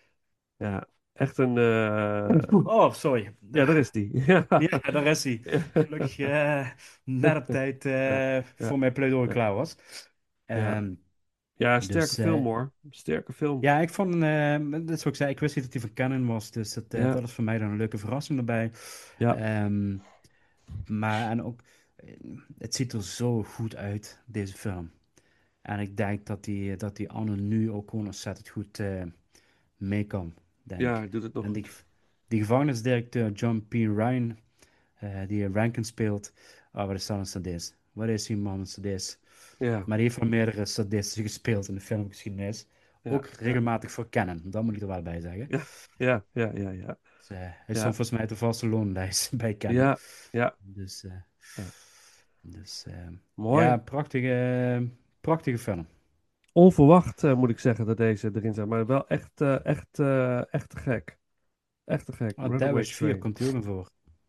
ja. Echt een... eh, Oh, sorry. Ja, daar is die. Ja, Ja, daar is hij. Gelukkig eh, net op tijd ja, eh, ja, voor mijn pleidooi ja. klaar was. Ja, Ehm, ja, sterke dus eh, film hoor. Sterke film. ja, ik vond, eh dat is wat ik zei, ik wist niet dat hij van Canon was, dus dat, eh, Ja, dat is voor mij dan een leuke verrassing erbij. ja, Ehm, maar en ook, eh, het ziet er zo goed uit, deze film. En ik denk dat die, dat die anno nu ook gewoon ontzettend goed eh, mee kan, denk ja, ik. hij doet het nog En die, goed. die gevangenisdirecteur John P. Ryan, eh, die Rankin speelt, oh, wat is dat een sadist? Wat is die man een sadist? Ja, Maar die heeft van meerdere sadisten gespeeld in de filmgeschiedenis. ja, Ook ja, regelmatig voor Canon, dat moet ik er wel bij zeggen. ja, ja, ja, ja, ja. Dus, eh, hij stond Ja, volgens mij op de vaste loonlijst bij Canon. ja, ja, Dus, eh, ja. dus eh, ja, Mooi. prachtige, prachtige film. Onverwacht eh, moet ik zeggen dat deze erin zit. Maar wel echt, eh, echt, eh, echt te gek. Echt te gek. Oh, Runaway Dawes vier Train. komt hier ook naar voor.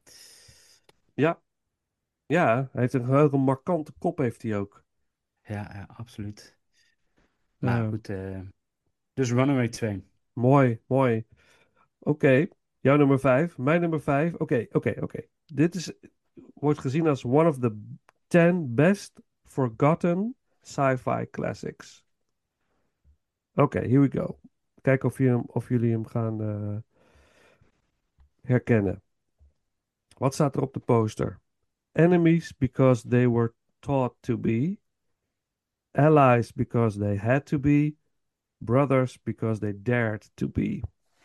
Ja, ja. Hij heeft een hele markante kop heeft hij ook. Ja, ja, absoluut. Maar Eh, goed, eh, dus Runaway Train. mooi, mooi. Oké, jouw nummer vijf. Mijn nummer vijf. Oké, oké, oké. Dit is, wordt gezien als one of the ten best forgotten sci-fi classics. Oké, here we go. Kijken of, je hem, of jullie hem gaan eh, herkennen. Wat staat er op de poster? Enemies because they were taught to be. allies because they had to be, brothers because they dared to be.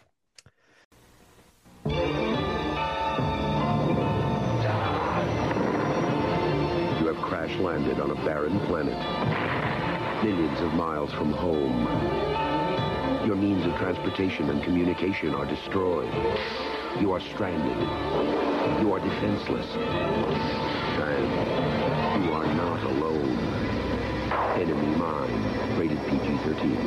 You have crash landed on a barren planet, millions of miles from home. Your means of transportation and communication are destroyed. You are stranded. You are defenseless. And you are not alone. Enemy Mine, rated P G thirteen.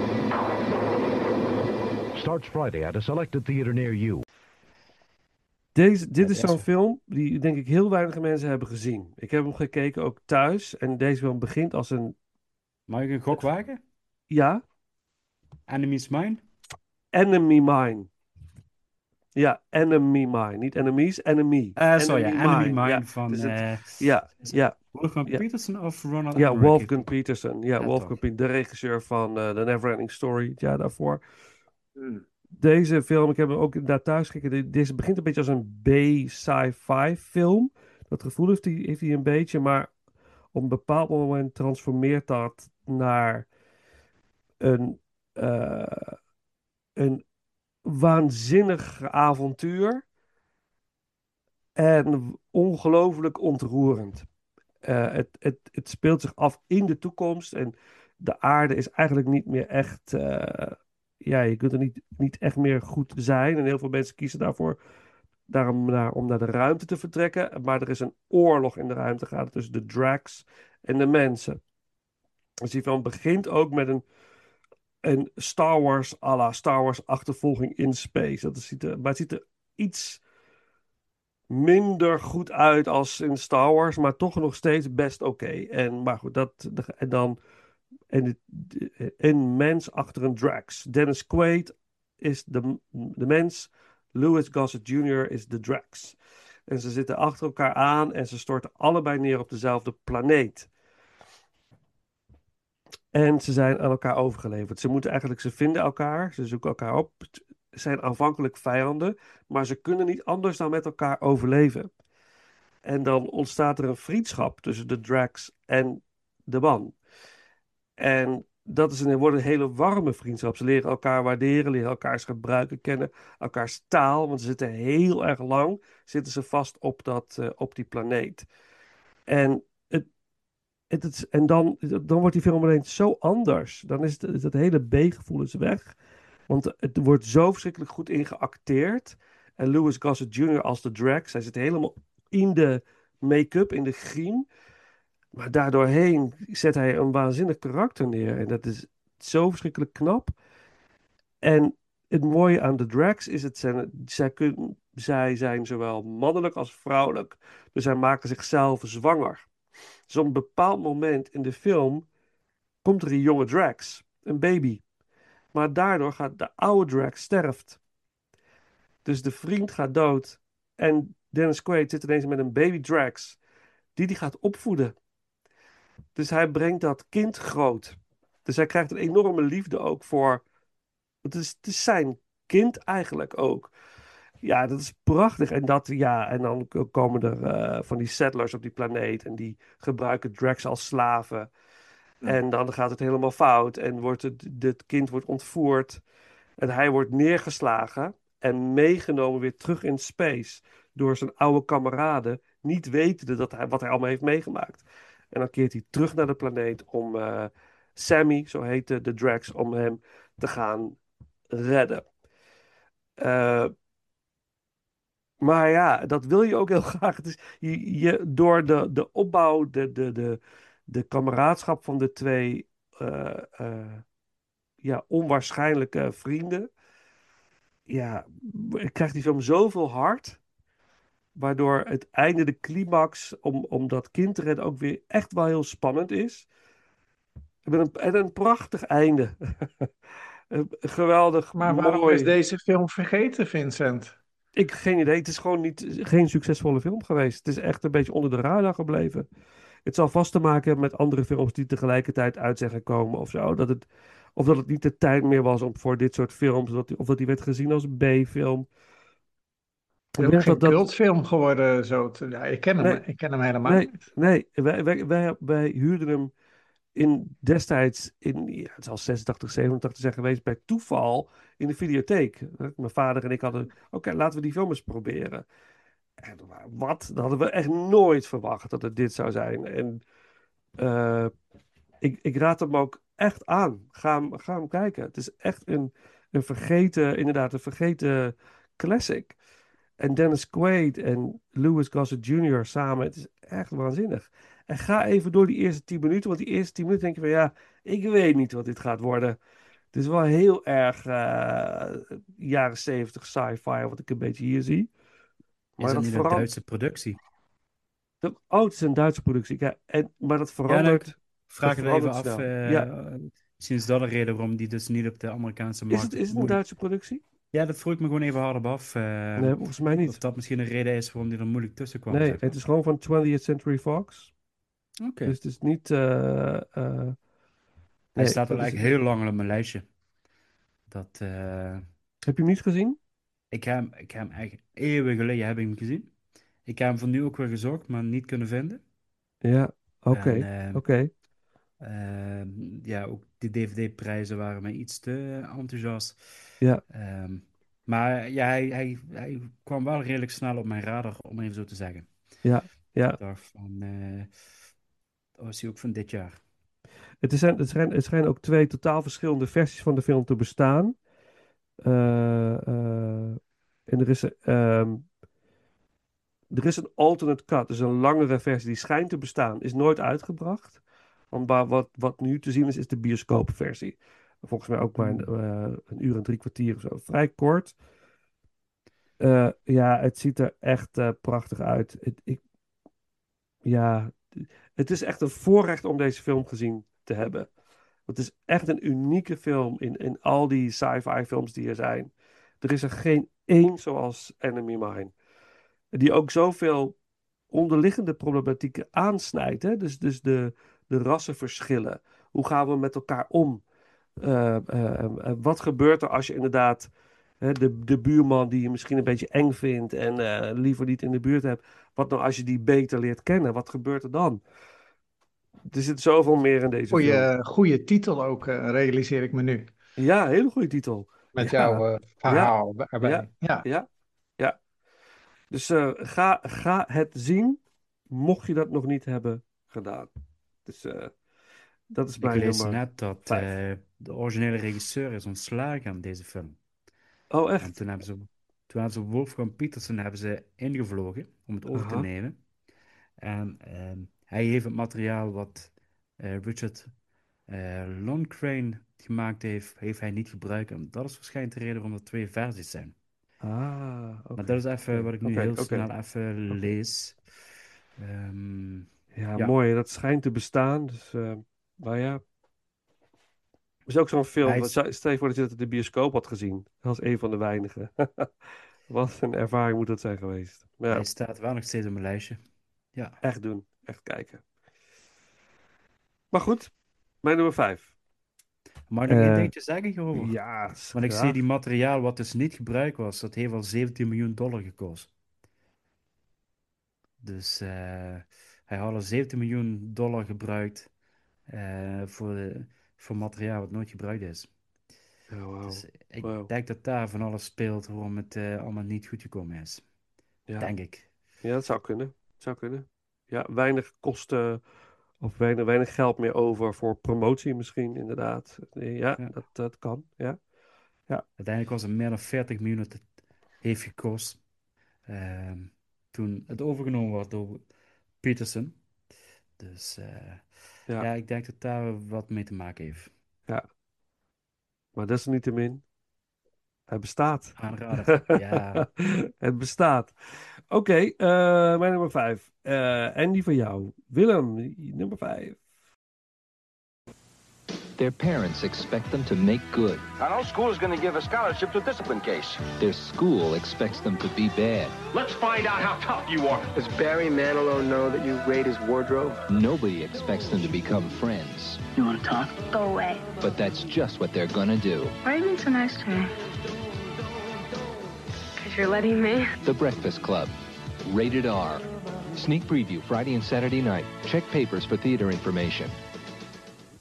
Starts Friday at a selected theater near you. Deze, dit is zo'n film die denk ik heel weinig mensen hebben gezien. Ik heb hem gekeken ook thuis. En deze film begint als een... Mag ik een gok wagen? Ja. Enemy's Mine? Enemy Mine. Ja, Enemy Mine. Niet enemies, enemy. Uh, sorry, Enemy ja, Enemy Mine. Mine Ja, van... dus het- eh, ja, ja. Wolfgang Ja. Peterson of Ronald Ja, Emmerich? Wolfgang Peterson. Ja, Ja, Wolfgang toch. Peterson, de regisseur van eh, The Neverending Story, het jaar daarvoor. Deze film, ik heb hem ook daar thuis gekeken. de- Deze begint een beetje als een B-sci-fi film. Dat gevoel heeft hij, heeft hij een beetje, maar op een bepaald moment transformeert dat naar een, eh, een waanzinnig avontuur. En ongelooflijk ontroerend. Eh, het, het, het speelt zich af in de toekomst. En de aarde is eigenlijk niet meer echt. eh, ja, je kunt er niet, niet echt meer goed zijn. En heel veel mensen kiezen daarvoor daarom naar, om naar de ruimte te vertrekken. Maar er is een oorlog in de ruimte gaande tussen de Drax en de mensen. Dus die film begint ook met een, een Star Wars à la Star Wars achtervolging in space. Dat ziet er, maar het ziet er iets minder goed uit als in Star Wars, maar toch nog steeds best oké. En maar goed, dat en dan en het- de- een mens achter een Drax. Dennis Quaid is de, de mens, Louis Gossett junior is de Drax. En ze zitten achter elkaar aan en ze storten allebei neer op dezelfde planeet. En ze zijn aan elkaar overgeleverd. Ze moeten eigenlijk, ze vinden elkaar, ze zoeken elkaar op, zijn aanvankelijk vijanden, maar ze kunnen niet anders dan met elkaar overleven. En dan ontstaat er een vriendschap tussen de Drax en de man. En dat is een, wordt een hele warme vriendschap. Ze leren elkaar waarderen, leren elkaars gebruiken kennen, elkaars taal, want ze zitten heel erg lang, zitten ze vast op, dat, eh, op die planeet. En het het, het- en dan, dan wordt die film ineens zo anders. Dan is het, is het hele B-gevoel is weg. Want het wordt zo verschrikkelijk goed ingeacteerd. En Louis Gossett junior als de Drax. Hij zit helemaal in de make-up, in de griem. Maar daardoorheen zet hij een waanzinnig karakter neer. En dat is zo verschrikkelijk knap. En het mooie aan de Drax is het zijn, zij, kun, zij zijn zowel mannelijk als vrouwelijk. Dus zij maken zichzelf zwanger. Dus op een bepaald moment in de film komt er een jonge Drax, een baby. Maar daardoor gaat de oude Drax sterft. Dus de vriend gaat dood. En Dennis Quaid zit ineens met een baby Drax, die die gaat opvoeden. Dus hij brengt dat kind groot. Dus hij krijgt een enorme liefde ook voor. Het is, het is zijn kind eigenlijk ook. Ja, dat is prachtig. En, dat, ja, en dan k- komen er eh, van die settlers op die planeet. En die gebruiken Drax als slaven. En dan gaat het helemaal fout. En wordt het, dit kind wordt ontvoerd. En hij wordt neergeslagen. En meegenomen weer terug in space. Door zijn oude kameraden. Niet wetende dat hij, wat hij allemaal heeft meegemaakt. En dan keert hij terug naar de planeet om eh, Sammy, zo heette de Drax, om hem te gaan redden. Eh, maar ja, dat wil je ook heel graag. Het is, je, je, door de, de opbouw, de, de, de, de kameraadschap van de twee eh, eh, ja, onwaarschijnlijke vrienden. Ja, krijgt die film zoveel hart. Waardoor het einde, de climax, om, om dat kind te redden, ook weer echt wel heel spannend is. En een, en een prachtig einde. Een Geweldig, Maar waarom mooi. is deze film vergeten, Vincent? Ik geen idee. Het is gewoon niet, geen succesvolle film geweest. Het is echt een beetje onder de radar gebleven. Het zal vast te maken hebben met andere films die tegelijkertijd uit zijn gekomen of zo. Dat het, of dat het niet de tijd meer was om voor dit soort films. Of dat, die- of dat die werd gezien als B-film. Het is Ik ook denk geen dat dat- cultfilm geworden. Zo te, ja, ik, ken hem, Nee. ik ken hem helemaal Nee, niet. nee. Wij, wij, wij, wij huurden hem in destijds, in, ja, het zal zesentachtig, zevenentachtig zijn geweest, bij toeval in de videotheek. Mijn vader en ik hadden, oké, okay, laten we die film eens proberen. En wat? Dat hadden we echt nooit verwacht dat het dit zou zijn. En uh, ik, ik raad hem ook echt aan. Ga hem, ga hem kijken. Het is echt een, een vergeten, inderdaad, een vergeten classic. En Dennis Quaid en Louis Gossett junior samen. Het is echt waanzinnig. En ga even door die eerste tien minuten. Want die eerste tien minuten denk je van ja, ik weet niet wat dit gaat worden. Het is wel heel erg uh, jaren zeventig sci-fi wat ik een beetje hier zie. Maar is dat, dat niet verand... een Duitse productie? Dat, oh, het is een Duitse productie. Ja, en, maar dat verandert. Ja, vraag het even af. Uh, ja. Misschien is dat een reden waarom die dus niet op de Amerikaanse markt... Is het, is het een Duitse productie? Ja, dat vroeg ik me gewoon even hardop af. Uh, nee, volgens mij niet. Of dat misschien een reden is waarom die er moeilijk tussen kwam. Nee, zeg maar. Het is gewoon van twentieth Century Fox. Oké. Okay. Dus het is niet... Uh, uh, Hij nee, staat wel is... eigenlijk heel lang op mijn lijstje. Dat... Uh... Heb je hem niet gezien? Ik heb hem, ik heb hem eigenlijk eeuwen geleden heb ik hem gezien. Ik heb hem van nu ook weer gezocht, maar niet kunnen vinden. Ja, oké, okay, uh, oké. Okay. Uh, ja, ook de D V D-prijzen waren mij iets te enthousiast. Ja. Um, maar ja, hij, hij, hij kwam wel redelijk snel op mijn radar, om even zo te zeggen. Ja, ja. Ik dacht van, uh, oh, is hij ook van dit jaar? Het, is, het, schijnt, het schijnen ook twee totaal verschillende versies van de film te bestaan. Uh, uh, en er is, um, er is een alternate cut, dus een langere versie die schijnt te bestaan, is nooit uitgebracht. Want wat, wat nu te zien is, is de bioscoopversie. Volgens mij ook maar een, uh, een uur en drie kwartier of zo. Vrij kort. Uh, ja, het ziet er echt uh, prachtig uit. Het, ik, ja, het is echt een voorrecht om deze film gezien te hebben. Het is echt een unieke film in, in al die sci-fi films die er zijn. Er is er geen één zoals Enemy Mine. Die ook zoveel onderliggende problematieken aansnijdt. Hè? Dus, dus de, de rassenverschillen. Hoe gaan we met elkaar om? Uh, uh, uh, wat gebeurt er als je inderdaad uh, de, de buurman die je misschien een beetje eng vindt en uh, liever niet in de buurt hebt. Wat nou als je die beter leert kennen? Wat gebeurt er dan? Er zit zoveel meer in deze goeie, film. Goeie titel ook, uh, realiseer ik me nu. Ja, hele goede titel. Met ja. jouw uh, verhaal ja. erbij. Ja, ja. ja. ja. Dus uh, ga, ga het zien, mocht je dat nog niet hebben gedaan. Dus uh, dat is mijn nummer. Ik lees nummer net dat uh, de originele regisseur is ontslagen aan deze film. Oh, echt? En toen hebben ze, toen hebben ze Wolfgang Petersen hebben ze ingevlogen om het over Aha. te nemen. En uh, hij heeft het materiaal wat uh, Richard uh, Loncraine gemaakt heeft, heeft hij niet gebruikt. En dat is waarschijnlijk de reden waarom er twee versies zijn. Ah, okay. Maar dat is even wat ik nu okay, heel okay. snel even okay. lees. Um, ja, ja, mooi. Dat schijnt te bestaan. Dus, uh, maar ja. Er is ook zo'n film. Is... Stel je voor dat je het in de bioscoop had gezien. Dat was een van de weinigen. Wat een ervaring moet dat zijn geweest. Ja. Hij staat wel nog steeds op mijn lijstje. Ja. Echt doen. Echt kijken. Maar goed. Mijn nummer vijf. Mag ik nog uh, één dingetje zeggen hierover? Ja, Want ik zie die materiaal wat dus niet gebruikt was, dat heeft al zeventien miljoen dollar gekost. Dus uh, hij had al zeventien miljoen dollar gebruikt uh, voor, de, voor materiaal wat nooit gebruikt is. Oh, wow. Dus ik wow. denk dat daar van alles speelt waarom het uh, allemaal niet goed gekomen is. Ja. Denk ik. Ja, dat zou kunnen. Dat zou kunnen. Ja, weinig kosten of weinig, weinig geld meer over voor promotie misschien, inderdaad. Ja, ja. Dat, dat kan. Ja. Ja. Uiteindelijk was het meer dan veertig miljoen dat het heeft gekost. Uh, toen het overgenomen werd door Peterson. Dus uh, ja. ja, ik denk dat daar wat mee te maken heeft. Ja. Maar desalniettemin, het bestaat. Aanrader, ja. Het bestaat. Oké, okay, uh, mijn nummer vijf. Uh, en die van jou. Willem, nummer vijf. Their parents expect them to make good. I know school is going to give a scholarship to a discipline case. Their school expects them to be bad. Let's find out how tough you are. Does Barry Manilow know that you raid his wardrobe? Nobody expects them to become friends. You want to talk? Go away. But that's just what they're gonna do. Why are you being so nice to me? Because you're letting me? The Breakfast Club. Rated R. Sneak preview Friday and Saturday night. Check papers for theater information.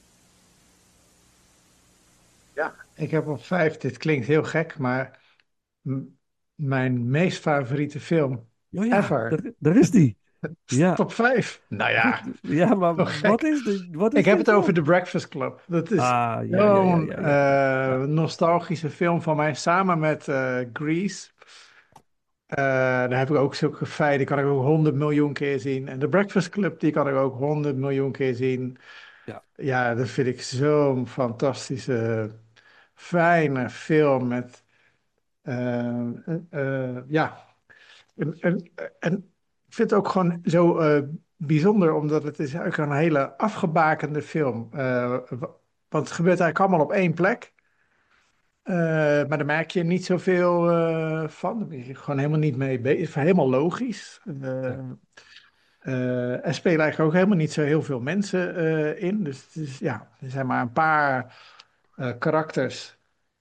Ik heb op vijf, dit klinkt heel gek, maar m- mijn meest favoriete film Oh ja, ever. daar, daar is die. Ja, Top vijf. Nou ja, ja, maar toch wat gek. is, de, wat Ik is heb dit het over dan? The Breakfast Club. Dat is Ah, ja, ja, ja, zo'n ja, ja, ja. eh, Ja, nostalgische film van mij, samen met eh, Grease. Eh, daar heb ik ook zulke feiten, die kan ik ook honderd miljoen keer zien. En The Breakfast Club, die kan ik ook honderd miljoen keer zien. ja. Ja, dat vind ik zo'n fantastische, fijne film met, eh, eh, eh, ja, en, en, en ik vind het ook gewoon zo eh, bijzonder, omdat het is ook een hele afgebakende film. Eh, w- want het gebeurt eigenlijk allemaal op één plek. Eh, maar daar merk je niet zoveel eh, van. Daar ben je gewoon helemaal niet mee bezig. Helemaal logisch. Eh, eh, er spelen eigenlijk ook helemaal niet zo heel veel mensen eh, in. Dus het is, ja, er zijn maar een paar eh, karakters.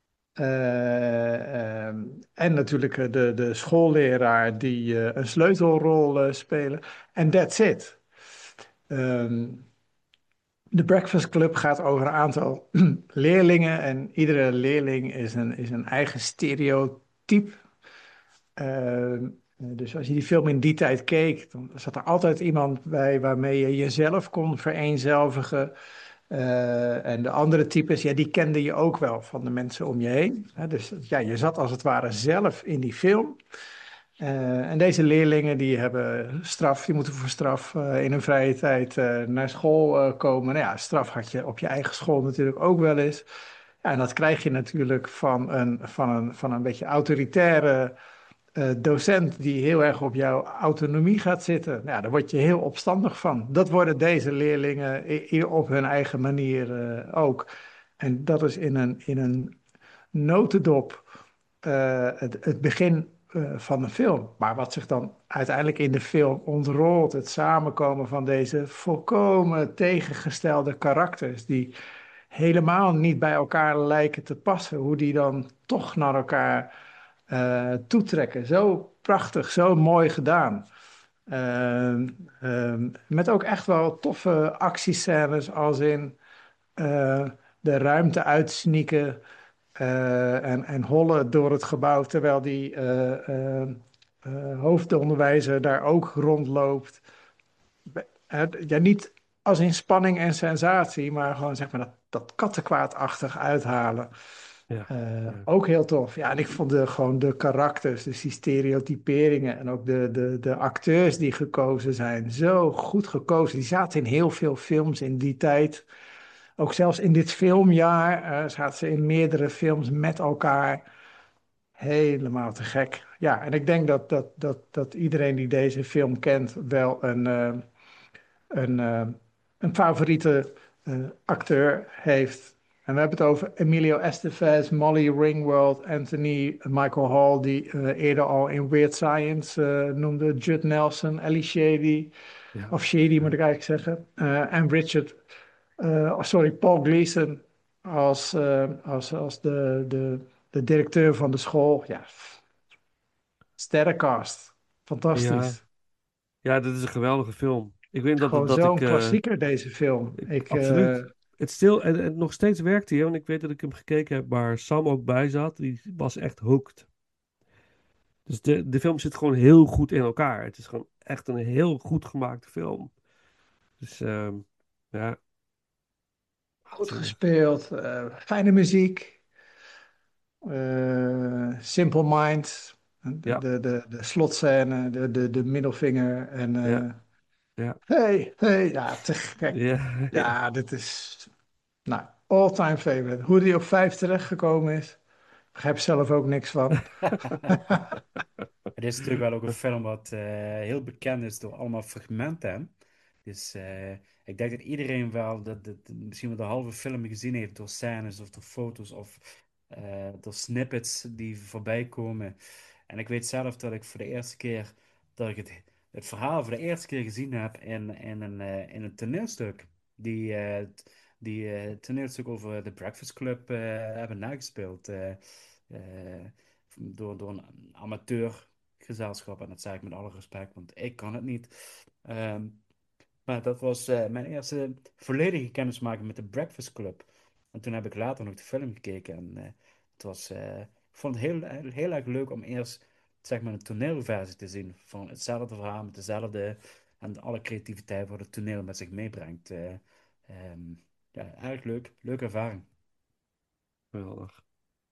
Eh, ehm, en natuurlijk eh, de, de schoolleraar die eh, een sleutelrol eh, spelen. En that's it. Ehm, de Breakfast Club gaat over een aantal leerlingen. En iedere leerling is een, is een eigen stereotype. Ehm, dus als je die film in die tijd keek, dan zat er altijd iemand bij waarmee je jezelf kon vereenzelvigen. Eh, en de andere types, ja, die kende je ook wel van de mensen om je heen. Hè, dus ja, je zat als het ware zelf in die film. Eh, en deze leerlingen die hebben straf, die moeten voor straf eh, in hun vrije tijd eh, naar school eh, komen. Nou ja, straf had je op je eigen school natuurlijk ook wel eens. Ja, en dat krijg je natuurlijk van een, van een, van een beetje autoritaire eh, docent die heel erg op jouw autonomie gaat zitten. Nou ja, daar word je heel opstandig van. Dat worden deze leerlingen i- i- op hun eigen manier eh, ook. En dat is in een, in een notendop eh, het, het begin eh, van de film. Maar wat zich dan uiteindelijk in de film ontrolt, het samenkomen van deze volkomen tegengestelde karakters, die helemaal niet bij elkaar lijken te passen, hoe die dan toch naar elkaar eh, toetrekken. Zo prachtig, zo mooi gedaan. Ehm, ehm, met ook echt wel toffe actiescènes als in eh, de ruimte uitsnieken eh, en, en hollen door het gebouw terwijl die eh, eh, eh, hoofdonderwijzer daar ook rondloopt. Eh, ja, niet als in spanning en sensatie, maar gewoon zeg maar dat, dat kattenkwaadachtig uithalen. Ja, Eh, ja. ook heel tof. Ja, en ik vond de, gewoon de karakters, dus die stereotyperingen en ook de, de, de acteurs die gekozen zijn, zo goed gekozen. Die zaten in heel veel films in die tijd. Ook zelfs in dit filmjaar eh, zaten ze in meerdere films met elkaar. Helemaal te gek. Ja, en ik denk dat, dat, dat, dat iedereen die deze film kent wel een, eh, een, eh, een favoriete eh, acteur heeft. En we hebben het over Emilio Estevez, Molly Ringwald, Anthony Michael Hall, die eh, eerder al in Weird Science eh, noemde, Judd Nelson, Ali Shady, Ja. of Shady moet ik eigenlijk zeggen, eh, en Richard, eh, oh, sorry, Paul Gleason als, eh, als, als de, de, de directeur van de school. Ja, sterrencast. Ja, Fantastisch. ja, dit is een geweldige film. Ik weet dat, Gewoon dat ik... zo'n eh, klassieker, deze film. Ik, eh, Absoluut. Het stil, en, en nog steeds werkt hij, hè, want ik weet dat ik hem gekeken heb waar Sam ook bij zat. Die was echt hooked. Dus de, de film zit gewoon heel goed in elkaar. Het is gewoon echt een heel goed gemaakte film. Dus ehm, ja. goed Het, eh, gespeeld, eh, fijne muziek, eh, Simple Minds, de, ja, de, de, de slotscène, de, de, de middelvinger en ja, eh, ja, hey, hey, ja, te gek. ja, ja. Ja, dit is, nou, all-time favorite. Hoe die op vijf terechtgekomen is, ik begrijp er zelf ook niks van. Het is natuurlijk wel ook een film wat eh, heel bekend is door allemaal fragmenten. Dus eh, ik denk dat iedereen wel dat, dat, misschien wel de halve film gezien heeft door scènes of door foto's of eh, door snippets die voorbij komen. En ik weet zelf dat ik voor de eerste keer dat ik het, het verhaal voor de eerste keer gezien heb in, in, een, eh, in een toneelstuk. Die, eh, t- die eh, toneelstuk over de Breakfast Club eh, hebben nagespeeld. eh, eh, door, door een amateurgezelschap. En dat zeg ik met alle respect, want ik kan het niet. Ehm, maar dat was eh, mijn eerste volledige kennismaking met de Breakfast Club. En toen heb ik later nog de film gekeken. En eh, het was, eh, ik vond het heel, heel, heel erg leuk om eerst zeg maar, een toneelversie te zien van hetzelfde verhaal met dezelfde en alle creativiteit wat het toneel met zich meebrengt. Eh, ehm, ja, erg leuk. Leuke ervaring. Geweldig.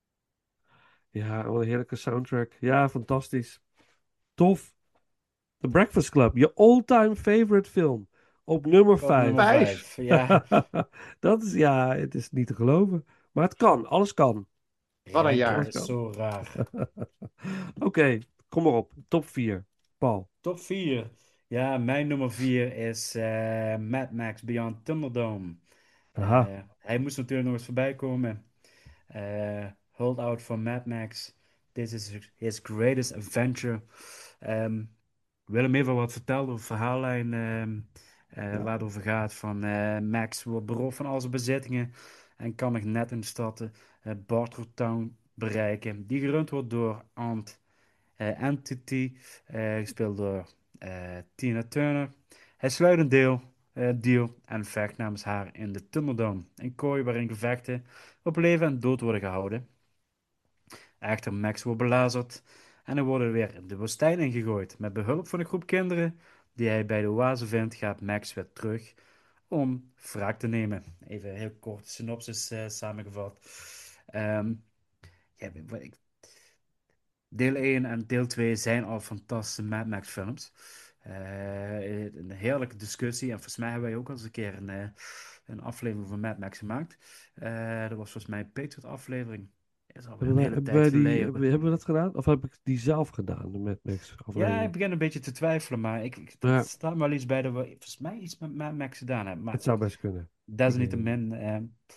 Ja, wat een heerlijke soundtrack. Ja, fantastisch. Tof. The Breakfast Club, je all-time favorite film. Op nummer Op vijf. nummer vijf, ja. Dat is, ja, het is niet te geloven. Maar het kan, alles kan. Wat een jaar. Dat Alles is kan. zo raar. Oké, kom maar op. Top vier. Paul. Top vier. Ja, mijn nummer vier is eh, Mad Max Beyond Thunderdome. Aha. Eh, hij moest natuurlijk nog eens voorbij komen. Eh Hold Out for Mad Max. This is his greatest adventure. Ehm, ik wil hem even wat vertellen over de verhaallijn ehm, eh, Ja. waar het over gaat. Van eh, Max wordt beroofd van al zijn bezittingen en kan nog net in de stad uh, Bartrow Town bereiken. Die gerund wordt door Ant eh, Entity, eh, gespeeld door eh, Tina Turner. Hij sluit een deel, eh, deal en vecht namens haar in de Thunderdome. Een kooi waarin gevechten op leven en dood worden gehouden. Echter, Max wordt belazerd en er worden weer de woestijn ingegooid. Met behulp van een groep kinderen die hij bij de oase vindt, gaat Max weer terug om wraak te nemen. Even een heel kort synopsis eh, samengevat. Ehm, ja, wat ik, deel één en deel twee zijn al fantastische Mad Max films. Eh, een heerlijke discussie. En volgens mij hebben wij ook al eens een keer een, eh, een aflevering van Mad Max gemaakt. Eh, dat was volgens mij een Patriot aflevering. Dat is alweer Hebben een wij, hele hebben, tijd wij die, geleden. hebben, we- hebben we dat gedaan? Of heb ik die zelf gedaan, de Mad Max Ja, ik aflevering? begin een beetje te twijfelen, maar ik, ik, Ja. het staat me wel iets bij dat we volgens mij iets met Mad Max gedaan hebben. Maar Het zou best kunnen. desalniettemin, eh,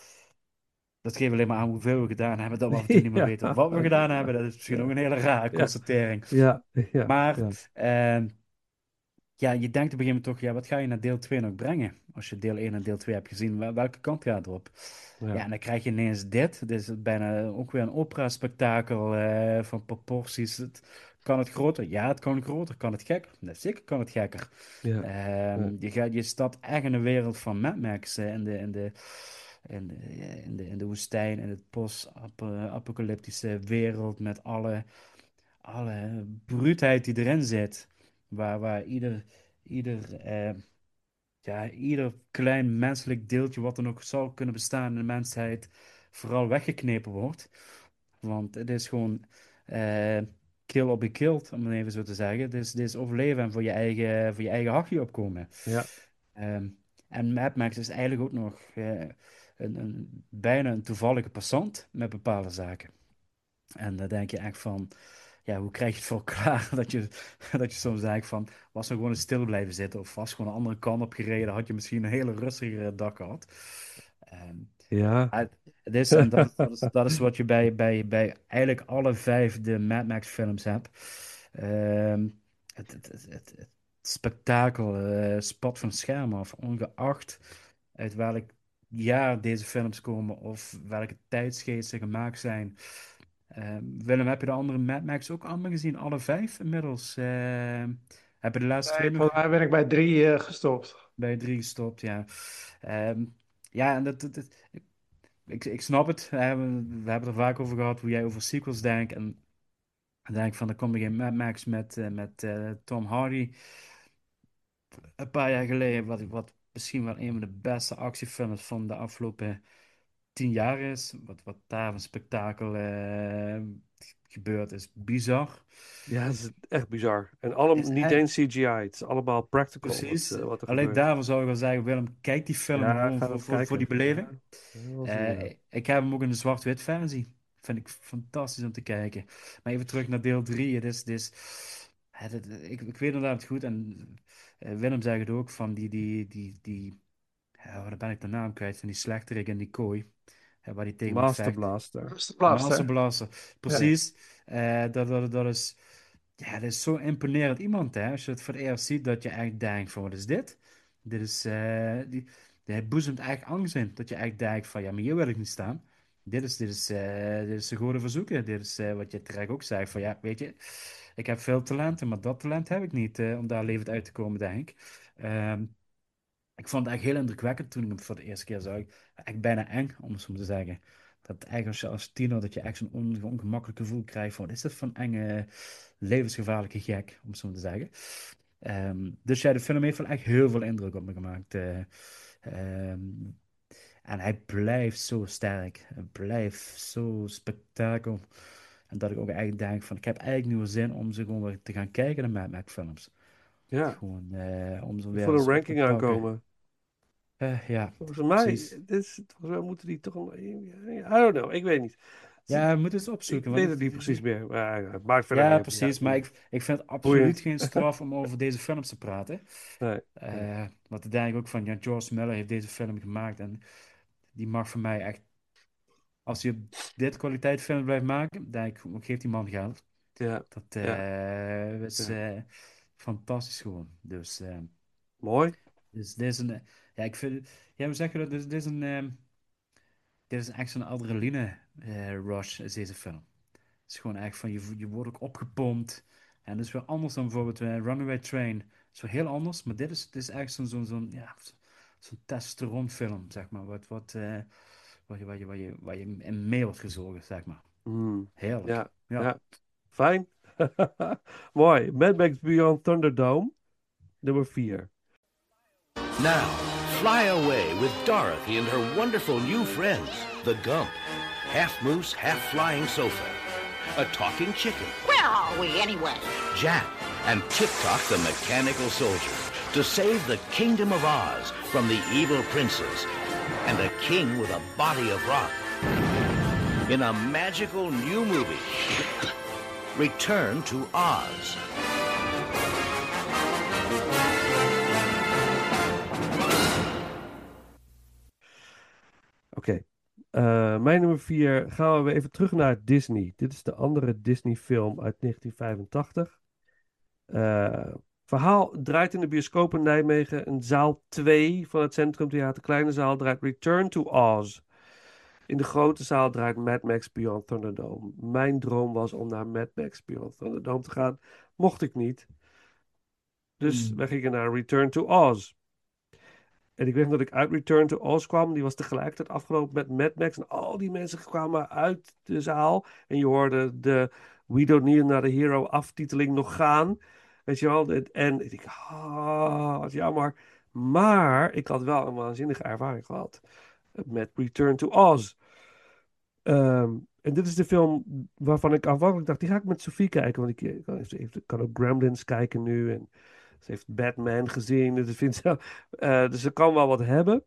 dat geeft alleen maar aan hoeveel we gedaan hebben, dat we af en toe niet meer Ja. weten wat we gedaan hebben. Dat is misschien ook een hele rare Ja. constatering. Ja, ja, Maar ja. ehm, ja, je denkt op een gegeven moment toch, ja, wat ga je naar deel twee nog brengen? Als je deel één en deel twee hebt gezien, wel- welke kant gaat het op? Ja. Ja, en dan krijg je ineens dit. Dit is bijna ook weer een opera-spektakel eh, van proporties. Het, kan het groter? Ja, het kan groter. Kan het gekker? Nee, zeker kan het gekker. Ja. Ehm, Ja. je gaat, je stapt echt in de wereld van Mad Max. eh, in de, in de, in de, in de, in de woestijn, in het post-apocalyptische wereld met alle, alle bruutheid die erin zit. Waar, waar ieder, ieder, eh, ja, ieder klein menselijk deeltje wat er nog zou kunnen bestaan in de mensheid vooral weggeknepen wordt. Want het is gewoon eh, kill or be killed, om het even zo te zeggen. Het is, het is overleven en voor je eigen, voor je eigen hachje opkomen. Ja. Ehm, en Mad Max is eigenlijk ook nog eh, een, een, bijna een toevallige passant met bepaalde zaken. En dan denk je echt van, ja, hoe krijg je het voor elkaar dat je, dat je soms denkt van, was er gewoon stil blijven zitten of was gewoon een andere kant op gereden, had je misschien een hele rustige dag gehad. Ehm, Ja. maar het het is, en dat, dat is, dat is wat je bij, bij, bij eigenlijk alle vijf de Mad Max films hebt. Ehm, het, het, het, het, het spektakel eh, spat van het scherm af, ongeacht uit welk jaar deze films komen of welke tijdsgeest ze gemaakt zijn. Ehm, Willem, heb je de andere Mad Max ook allemaal gezien? Alle vijf inmiddels? Ehm, heb je de laatste twee Nee, nog volgens mij ben ik bij drie eh, gestopt. bij drie gestopt? Ja. Ehm, ja, en dat, dat, dat- ik, ik snap het. hè, We, we hebben het er vaak over gehad hoe jij over sequels denkt. En dan denk ik van, er komt weer een Mad Max met, eh, met eh, Tom Hardy. Een paar jaar geleden, wat, wat misschien wel een van de beste actiefilms van de afgelopen tien jaar is. Wat, wat daar van spektakel eh, gebeurt, is bizar. Ja, het is echt bizar. En allemaal Is niet echt- eens C G I. Het is allemaal practical wat, Precies. eh, wat er Alleen gebeurt. daarvan zou ik wel zeggen, Willem, kijk die film Ja, gewoon ga voor, dat voor, voor die kijken. beleving. Ja, dat was Eh, een, ja. ik heb hem ook in de zwart-wit versie. Vind ik fantastisch om te kijken. Maar even terug naar deel drie. Het is, het is, het- het- ik, ik weet inderdaad goed. En eh, Willem zei het ook van die, die, die, die ja, waar ben ik de naam kwijt? Van die slechterik in die kooi. eh, waar die tegen moet Master vechten. Blaster. Master Blaster. Master Blaster. Precies. Eh, dat, dat, dat is, ja, dat is zo imponerend iemand, hè. Als je het voor het eerst ziet, dat je echt denkt van, wat is dit? Dit is, eh, die, hij boezemt echt angst in. Dat je echt denkt van, ja, maar hier wil ik niet staan. Dit is, dit is, eh, dit is de goede verzoeken. Dit is eh, wat je terecht ook zegt van, ja, weet je, ik heb veel talenten, maar dat talent heb ik niet, eh, om daar levend uit te komen, denk ik. Ehm, ik vond het echt heel indrukwekkend toen ik hem voor de eerste keer zag. Echt bijna eng, om het zo te zeggen. Dat eigenlijk als je als tiener, dat je echt zo'n on, ongemakkelijk gevoel krijgt van, wat is dit voor een enge, levensgevaarlijke gek, om het zo te zeggen. Um, dus ja, de film heeft wel echt heel veel indruk op me gemaakt. Uh, um, en hij blijft zo sterk. Hij blijft zo spektakel. En dat ik ook eigenlijk denk van, ik heb eigenlijk nu wel zin om ze gewoon weer te gaan kijken, de Mad Max films. Ja. Gewoon, uh, om ze weer voor eens een op ranking te pakken. aankomen. Uh, ja, Volgens mij, precies. dit is, volgens mij moeten die toch een... I don't know, ik weet niet. Ja, we moeten eens opzoeken. Ik want weet het niet precies meer. Maar het maakt verder Ja, niet precies. uit. Maar ik, ik vind het absoluut Boeiend. geen straf om over deze films te praten. Nee. Uh, want ik denk ook van, ja, George Miller heeft deze film gemaakt. En die mag voor mij echt... Als hij op dit kwaliteit film blijft maken, denk ik, geef die man geld. Ja. Dat uh, ja. is ja. uh, fantastisch gewoon. Dus... Uh, Mooi. Dus dit is een... Ja, ik vind... Ja, hoe zeg je dat? Dit, dit is een... Um, dit is echt zo'n adrenaline uh, rush, is deze film. Het is gewoon echt van, je, je wordt ook opgepompt. En dat is weer anders dan bijvoorbeeld uh, Runaway Train. Het is weer heel anders, maar dit is, dit is echt zo'n zo'n zo'n ja, zo'n testosteronfilm, zeg maar. Wat, wat, uh, waar, je, waar, je, waar, je, waar je in mee wordt gezogen, zeg maar. Mm. Heerlijk. Ja, ja. ja. Fijn. Mooi. Mad Max Beyond Thunderdome, nummer vier. Now, fly away with Dorothy and her wonderful new friends, the Gump. Half moose, half flying sofa. A talking chicken. Where are we, anyway? Jack and Tip-Top the mechanical soldier to save the Kingdom of Oz from the evil princes and a king with a body of rock. In a magical new movie, Return to Oz. Oké. Okay. Uh, mijn nummer vier gaan we weer even terug naar Disney. Dit is de andere Disney film uit negentien vijfentachtig. Uh, verhaal draait in de bioscoop in Nijmegen. Een zaal twee van het Centrum Theater. Kleine zaal draait Return to Oz. In de grote zaal draait Mad Max Beyond Thunderdome. Mijn droom was om naar Mad Max Beyond Thunderdome te gaan. Mocht ik niet. Dus mm. wij gingen naar Return to Oz. En ik weet dat ik uit Return to Oz kwam. Die was tegelijkertijd afgelopen met Mad Max. En al die mensen kwamen uit de zaal. En je hoorde de We Don't Need Another Hero aftiteling nog gaan. Weet je wel. En ik dacht, ah, wat jammer. Maar ik had wel een waanzinnige ervaring gehad. Met Return to Oz. Um, en dit is de film waarvan ik aanvankelijk dacht, die ga ik met Sophie kijken. Want ik, ik kan ook Gremlins kijken nu. En ze heeft Batman gezien. Dus, vindt ze, uh, dus ze kan wel wat hebben.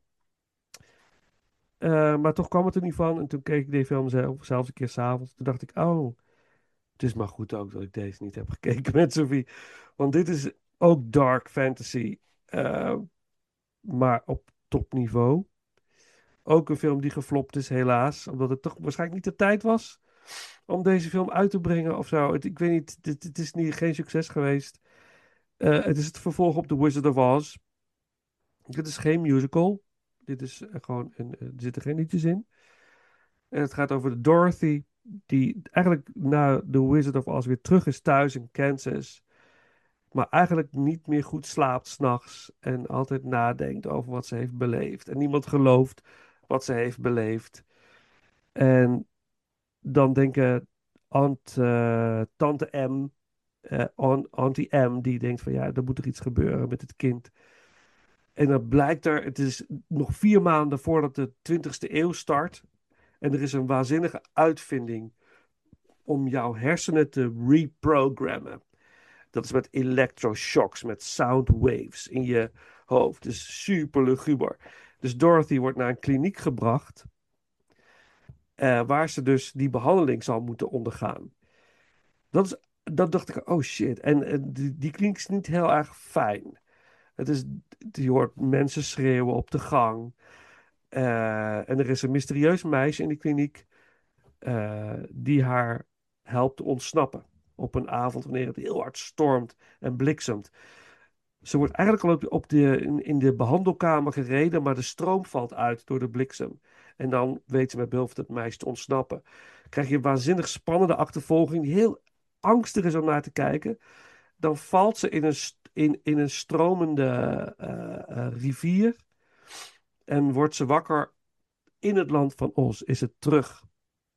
Uh, maar toch kwam het er niet van. En toen keek ik die film zelf, zelfs een keer s'avonds. Toen dacht ik, oh, het is maar goed ook dat ik deze niet heb gekeken met Sophie. Want dit is ook dark fantasy. Uh, maar op topniveau. Ook een film die geflopt is, helaas. Omdat het toch waarschijnlijk niet de tijd was om deze film uit te brengen of zo. Het, ik weet niet, het, het is niet, geen succes geweest. Uh, het is het vervolg op The Wizard of Oz. Dit is geen musical. Dit is uh, gewoon, een, uh, er zitten geen liedjes in. En het gaat over de Dorothy, die eigenlijk na The Wizard of Oz weer terug is thuis in Kansas. Maar eigenlijk niet meer goed slaapt 's nachts. En altijd nadenkt over wat ze heeft beleefd. En niemand gelooft wat ze heeft beleefd. En dan denken aunt, uh, tante M, uh, aunt, auntie M, die denkt van ja, er moet er iets gebeuren met het kind. En dan blijkt er, het is nog vier maanden voordat de twintigste eeuw start. En er is een waanzinnige uitvinding om jouw hersenen te reprogrammen. Dat is met electroshocks, met sound waves in je hoofd. Dus super luguber. Dus Dorothy wordt naar een kliniek gebracht. Uh, waar ze dus die behandeling zal moeten ondergaan. Dat, is, dat dacht ik, oh shit. En uh, die, die kliniek is niet heel erg fijn. Het is, je hoort mensen schreeuwen op de gang. Uh, en er is een mysterieus meisje in die kliniek. Uh, die haar helpt ontsnappen. Op een avond wanneer het heel hard stormt en bliksemt. Ze wordt eigenlijk al op de, op de, in, in de behandelkamer gereden, maar de stroom valt uit door de bliksem. En dan weet ze met behulp van het meisje te ontsnappen. Krijg je een waanzinnig spannende achtervolging die heel angstig is om naar te kijken. Dan valt ze in een, in, in een stromende uh, uh, rivier. En wordt ze wakker in het land van Oz. Is het terug.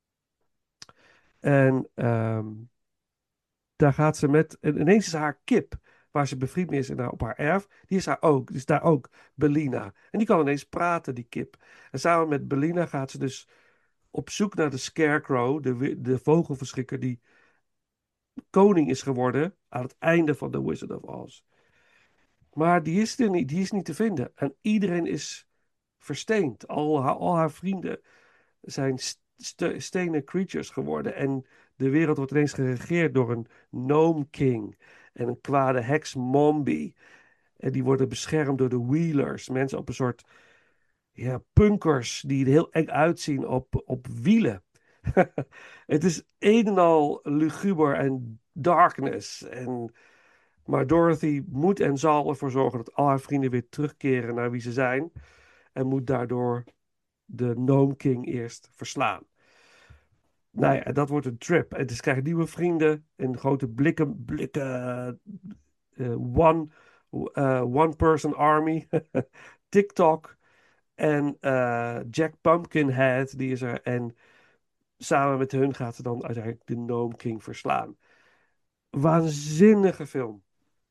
En ehm, daar gaat ze met... En ineens is haar kip, waar ze bevriend mee is en haar, op haar erf, die is, haar ook, die is daar ook, Bellina. En die kan ineens praten, die kip. En samen met Bellina gaat ze dus op zoek naar de Scarecrow, de, wi- de vogelverschrikker die koning is geworden aan het einde van The Wizard of Oz. Maar die is er niet, die is niet te vinden. En iedereen is versteend. Al haar, al haar vrienden zijn st- st- stenen creatures geworden. En de wereld wordt ineens geregeerd door een Gnome King. En een kwade heks Mombi. En die worden beschermd door de Wheelers. Mensen op een soort ja, punkers die er heel eng uitzien op, op wielen. Het is een en al luguber en darkness. En, maar Dorothy moet en zal ervoor zorgen dat al haar vrienden weer terugkeren naar wie ze zijn. En moet daardoor de Gnome King eerst verslaan. Nou ja, dat wordt een trip. En dus krijgen nieuwe vrienden. Een grote blikken, blikken uh, one, uh, one person army. TikTok. En uh, Jack Pumpkinhead, die is er. En samen met hun gaat ze dan uiteindelijk de Gnome King verslaan. Waanzinnige film.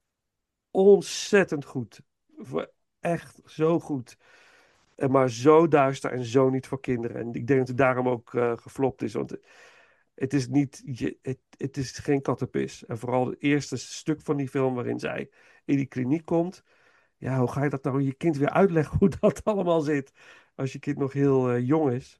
Ontzettend goed. Echt zo goed. En maar zo duister en zo niet voor kinderen. En ik denk dat het daarom ook uh, geflopt is. Want het is niet, je, het, het is geen kattenpis. En vooral het eerste stuk van die film waarin zij in die kliniek komt. Ja, hoe ga je dat nou je kind weer uitleggen hoe dat allemaal zit? Als je kind nog heel uh, jong is.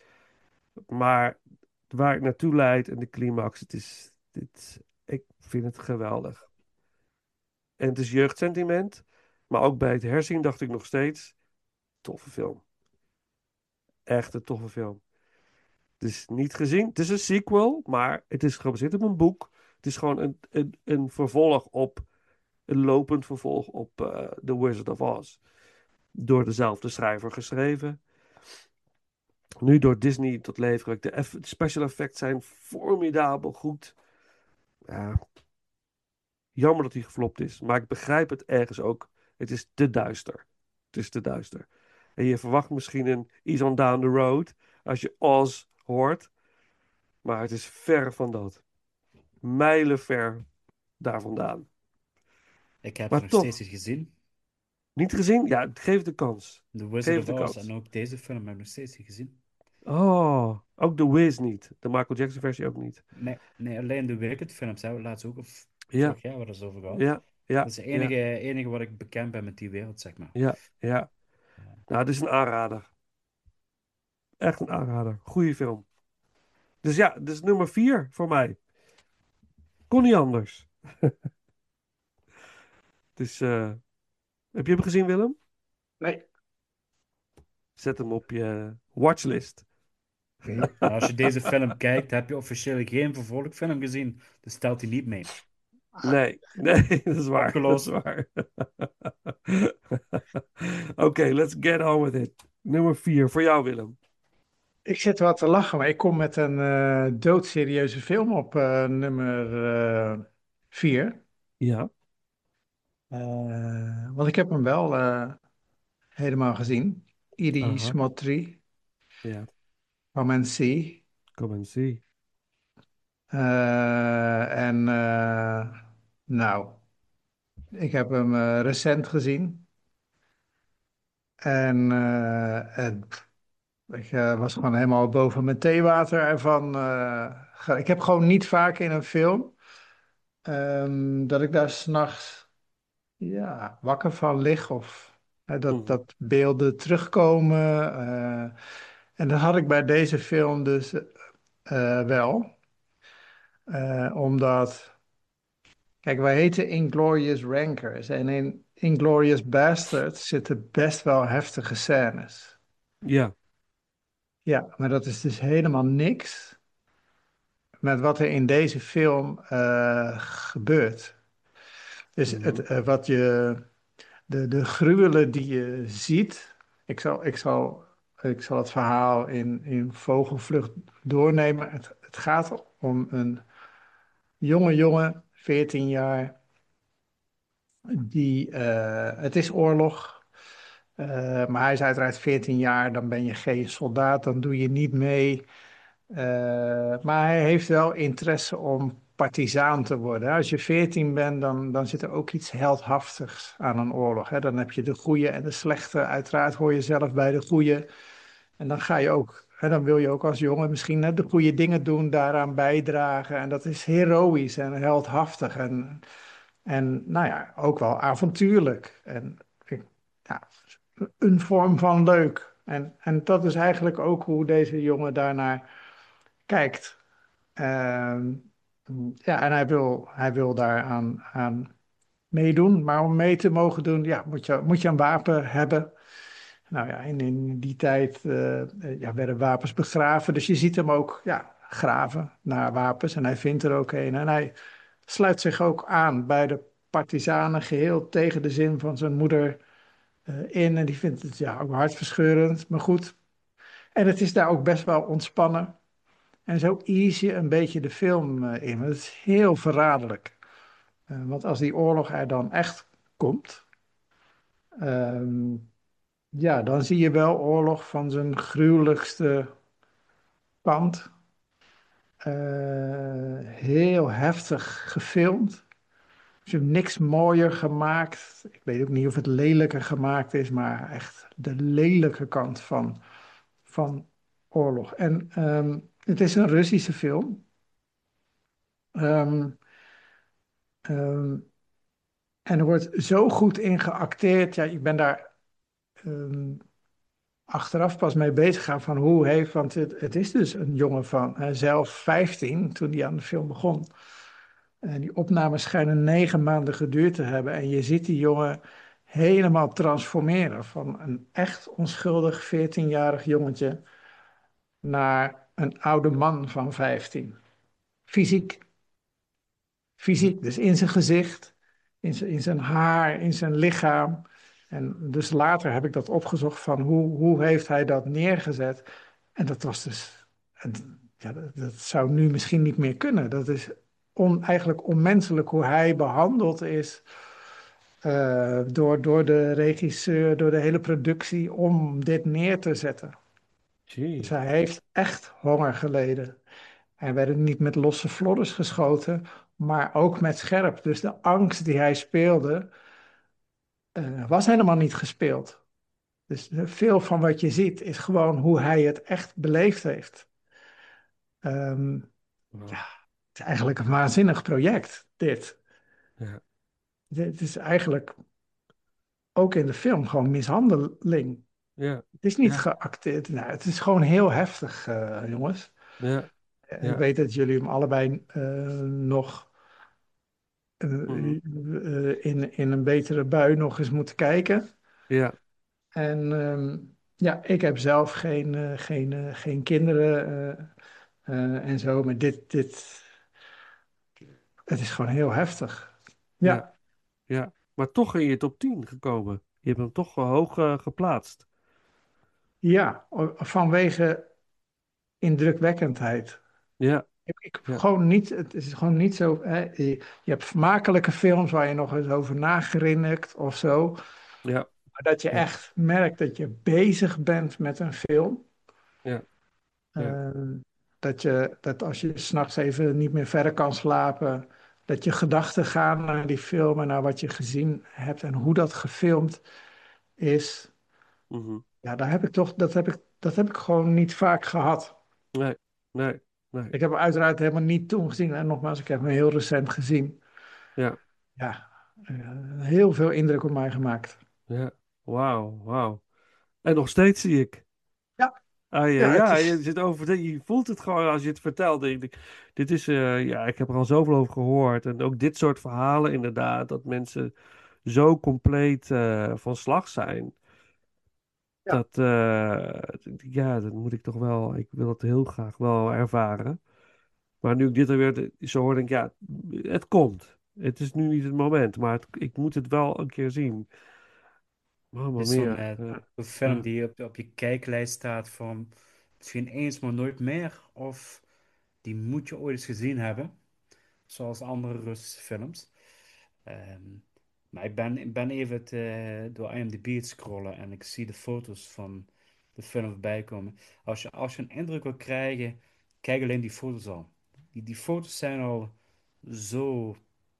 Maar waar het naartoe leidt en de climax, het is, dit, ik vind het geweldig. En het is jeugdsentiment. Maar ook bij het herzien dacht ik nog steeds, toffe film. Echt een toffe film. Het is niet gezien. Het is een sequel, maar het is gebaseerd op een boek. Het is gewoon een, een, een vervolg op, een lopend vervolg op uh, The Wizard of Oz. Door dezelfde schrijver geschreven. Nu door Disney tot leven. De, eff- de special effects zijn formidabel goed. Ja, jammer dat hij geflopt is. Maar ik begrijp het ergens ook. Het is te duister. Het is te duister. En je verwacht misschien een Ease on Down the Road. Als je Oz hoort. Maar het is ver van dat. Mijlenver daar vandaan. Ik heb Maar het nog toch, steeds niet gezien. niet gezien? Ja, geef het de kans. The Geef Wizard het of de Oz kans. en ook deze film heb ik nog steeds niet gezien. Oh, ook The Wiz niet. De Michael Jackson versie ook niet. Nee, nee alleen de Wicked films hebben we laatst ook, of Ja. vorig jaar hebben we het over gehad. Ja, ja, Dat is het enige, enige wat ik bekend ben met die wereld, zeg maar. Ja, ja. Nou, dit is een aanrader. Echt een aanrader. Goeie film. Dus ja, dit is nummer vier voor mij. Kon niet anders. Dus, eh, heb je hem gezien, Willem? Nee. Zet hem op je watchlist. Oké. Nou, als je deze film kijkt, heb je officieel geen vervolgfilm gezien. Dus stelt hij niet mee. Nee, nee, dat is waar. Opgelost. Dat is waar. Oké, okay, let's get on with it. Nummer vier, voor jou, Willem. Ik zit wat te lachen, maar ik kom met een uh, doodserieuze film op uh, nummer uh, vier. Ja. Uh, want ik heb hem wel uh, helemaal gezien. Edie Aha. Smotry. Ja. Come and See. Come and See. Uh, en uh, nou, ik heb hem uh, recent gezien. En, uh, en ik uh, was gewoon helemaal boven mijn theewater ervan. Uh, ge- ik heb gewoon niet vaak in een film um, dat ik daar s'nachts ja, wakker van lig of uh, dat, Mhm. dat beelden terugkomen. Uh, en dat had ik bij deze film dus uh, wel. Uh, omdat, kijk, wij heten Inglourious Rankers. En in Inglourious Basterds zitten best wel heftige scènes. Ja. Ja, maar dat is dus helemaal niks met wat er in deze film uh, gebeurt. Dus Mhm. het, uh, wat je, de, de gruwelen die je ziet. Ik zal, ik zal, ik zal het verhaal in, in vogelvlucht doornemen. Het, het gaat om een jonge jongen, veertien jaar. Die, uh, het is oorlog. Eh, maar hij is uiteraard veertien jaar, dan ben je geen soldaat, dan doe je niet mee. Eh, maar hij heeft wel interesse om partisaan te worden. Als je veertien bent, dan, dan zit er ook iets heldhaftigs aan een oorlog. Hè? Dan heb je de goede en de slechte. Uiteraard hoor je zelf bij de goede. En dan ga je ook, hè, dan wil je ook als jongen misschien net de goede dingen doen, daaraan bijdragen. En dat is heroïsch en heldhaftig. En, en nou ja, ook wel avontuurlijk. En ik- ja, een vorm van leuk. En, en dat is eigenlijk ook hoe deze jongen daarnaar kijkt. Ehm, ja, en hij wil, hij wil daar aan, aan meedoen. Maar om mee te mogen doen, ja, moet je, moet je een wapen hebben. Nou ja, en in die tijd eh, eh, ja, werden wapens begraven. Dus je ziet hem ook ja, graven naar wapens. En hij vindt er ook een. En hij sluit zich ook aan bij de partizanen, geheel tegen de zin van zijn moeder eh, in. En die vindt het ja, ook hartverscheurend, maar goed. En het is daar ook best wel ontspannen. En zo ease je een beetje de film eh, in. Want het is heel verraderlijk. Eh, want als die oorlog er dan echt komt, ehm, ja, dan zie je wel oorlog van zijn gruwelijkste kant. Eh, heel heftig gefilmd. Ze hebben niks mooier gemaakt. Ik weet ook niet of het lelijker gemaakt is, maar echt de lelijke kant van, van oorlog. En ehm, het is een Russische film. Ehm, ehm, en er wordt zo goed in geacteerd. Ja, ik ben daar ehm, achteraf pas mee bezig gaan van hoe heeft, want het, het is dus een jongen van eh, zelf vijftien toen hij aan de film begon. En die opnames schijnen negen maanden geduurd te hebben. En je ziet die jongen helemaal transformeren van een echt onschuldig veertienjarig jongetje naar een oude man van vijftien. Fysiek. Fysiek, dus in zijn gezicht, in zijn, in zijn haar, in zijn lichaam. En dus later heb ik dat opgezocht van hoe, hoe heeft hij dat neergezet. En dat was dus, en, ja, dat, dat zou nu misschien niet meer kunnen. Dat is on, eigenlijk onmenselijk hoe hij behandeld is eh, door, door de regisseur, door de hele productie om dit neer te zetten. Dus hij heeft echt honger geleden. Hij werd niet met losse vlodders geschoten, maar ook met scherp. Dus de angst die hij speelde, eh, was helemaal niet gespeeld. Dus veel van wat je ziet is gewoon hoe hij het echt beleefd heeft. Ehm, ja, het is eigenlijk een waanzinnig project, dit. Ja. Dit is eigenlijk ook in de film gewoon mishandeling. Ja. Het is niet Ja. geacteerd. Nou, het is gewoon heel heftig, eh, jongens. Ja. Eh, Ja. Ik weet dat jullie hem allebei eh, nog eh, Mhm. eh, in, in een betere bui nog eens moeten kijken. Ja. En ehm, ja, ik heb zelf geen, eh, geen, eh, geen kinderen eh, eh, en zo, maar dit, dit, het is gewoon heel heftig. Ja. Ja, Ja. Maar toch in je top tien gekomen. Je hebt hem toch wel hoog eh, geplaatst. ja, o- vanwege indrukwekkendheid. Ja. Ik, ik Ja. gewoon niet, het is gewoon niet zo. Hè, je, je hebt vermakelijke films waar je nog eens over nagrinnikt of zo. Ja. Maar dat je Ja. echt merkt dat je bezig bent met een film. Ja. Ja. Eh, dat je, dat als je s'nachts even niet meer verder kan slapen, dat je gedachten gaan naar die film en naar wat je gezien hebt en hoe dat gefilmd is. Mhm. Ja, daar heb ik toch, dat heb ik, dat heb ik gewoon niet vaak gehad. Nee. Nee. Nee. Ik heb hem uiteraard helemaal niet toen gezien. En nogmaals, ik heb hem heel recent gezien. Ja. Ja, eh, heel veel indruk op mij gemaakt. Ja. Wauw. Wauw. En nog steeds zie ik. Ja, Ah, ja, ja, het ja, je is, zit over, je voelt het gewoon als je het vertelt. Denk ik, dit is, eh, ja, ik heb er al zoveel over gehoord. En ook dit soort verhalen inderdaad, dat mensen zo compleet eh, van slag zijn. ja, Dat, eh, ja, dat moet ik toch wel, ik wil het heel graag wel ervaren. Maar nu ik dit er weer zo hoor, denk ik, ja, het komt. Het is nu niet het moment, maar het- ik moet het wel een keer zien. Mamma Het is zo'n mia. eh, Ja, zo'n film ja, die op, op je kijklijst staat van misschien eens, maar nooit meer. Of die moet je ooit eens gezien hebben. Zoals andere Russische films. Ehm, Maar ik ben, ik ben even het, uh, door I M D B te scrollen en ik zie de foto's van de film voorbij komen. Als je, als je een indruk wil krijgen, kijk alleen die foto's al. Die, die foto's zijn al zo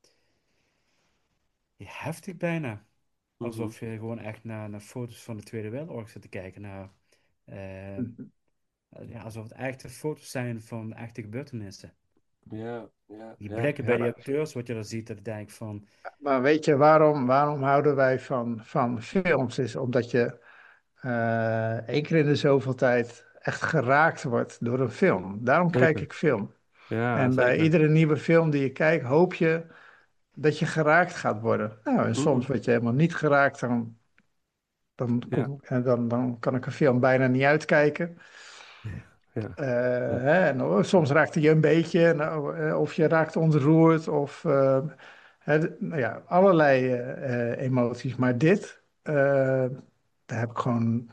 heftig bijna. Alsof je gewoon echt naar, naar foto's van de Tweede Wereldoorlog zit te kijken. Naar, uh, ja, alsof het echte foto's zijn van echte gebeurtenissen. Ja, ja. Die ja, blikken ja. bij die acteurs, wat je dan ziet, dat ik denk van... Maar weet je, waarom, waarom houden wij van, van films? Is omdat je uh, één keer in de zoveel tijd echt geraakt wordt door een film. Daarom Zeker. kijk ik film. Ja, en bij zeker. iedere nieuwe film die je kijkt, hoop je dat je geraakt gaat worden. Nou, en soms word je helemaal niet geraakt, dan, dan, Ja. kom, en dan, dan kan ik een film bijna niet uitkijken. Ja. Uh, hè, en, oh, soms raakt hij je een beetje, nou, of je raakt ontroerd, of uh, hè, nou ja, allerlei uh, emoties. Maar dit, uh, daar heb ik gewoon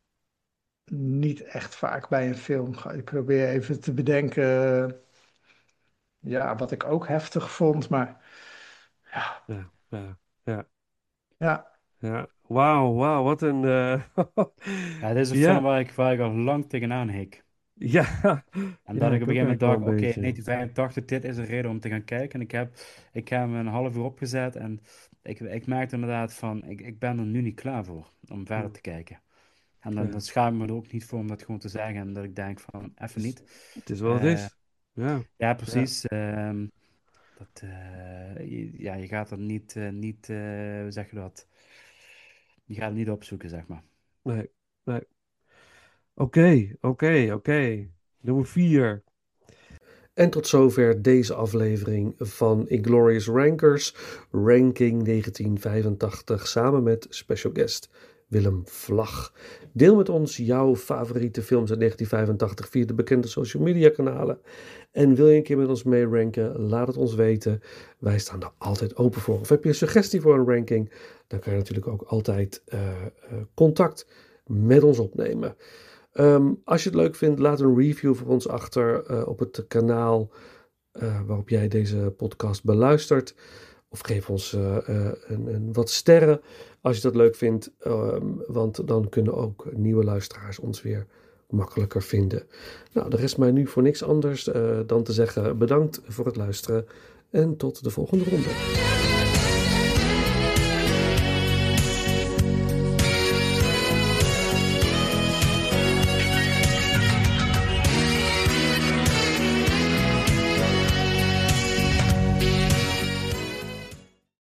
niet echt vaak bij een film. Ik probeer even te bedenken, ja, wat ik ook heftig vond, maar ja. Ja, ja, ja. Ja. Ja, wauw, wauw, wat een... Uh... ja, dit is een ja. film waar ik, waar ik al lang tegenaan hik. Ja. En ja, dat ik op een gegeven moment dacht, oké, okay, negentien vijfentachtig, dit is een reden om te gaan kijken. En ik heb, ik heb hem een half uur opgezet en ik, ik merkte inderdaad van, ik, ik ben er nu niet klaar voor om verder te kijken. En dan, ja. dan schaam ik me er ook niet voor om dat gewoon te zeggen. En dat ik denk van, even niet. Het is wel wat uh, het is. Ja, ja precies. Ja. Um, dat, uh, je, ja, je gaat er niet, uh, niet uh, hoe zeg je dat? Je gaat het niet opzoeken, zeg maar. Nee, nee. Oké, oké, oké. Nummer vier. En tot zover deze aflevering van Inglourious Rankers, ranking negentien vijfentachtig, samen met special guest Willem Vlag. Deel met ons jouw favoriete films uit negentien vijfentachtig via de bekende social media kanalen. En wil je een keer met ons mee ranken, laat het ons weten. Wij staan er altijd open voor. Of heb je een suggestie voor een ranking, dan kan je natuurlijk ook altijd uh, uh, contact met ons opnemen. Um, als je het leuk vindt, laat een review voor ons achter uh, op het kanaal uh, waarop jij deze podcast beluistert. Of geef ons uh, uh, een, een wat sterren als je dat leuk vindt. Um, want dan kunnen ook nieuwe luisteraars ons weer makkelijker vinden. Nou, er rest mij nu voor niks anders uh, dan te zeggen bedankt voor het luisteren. En tot de volgende ronde.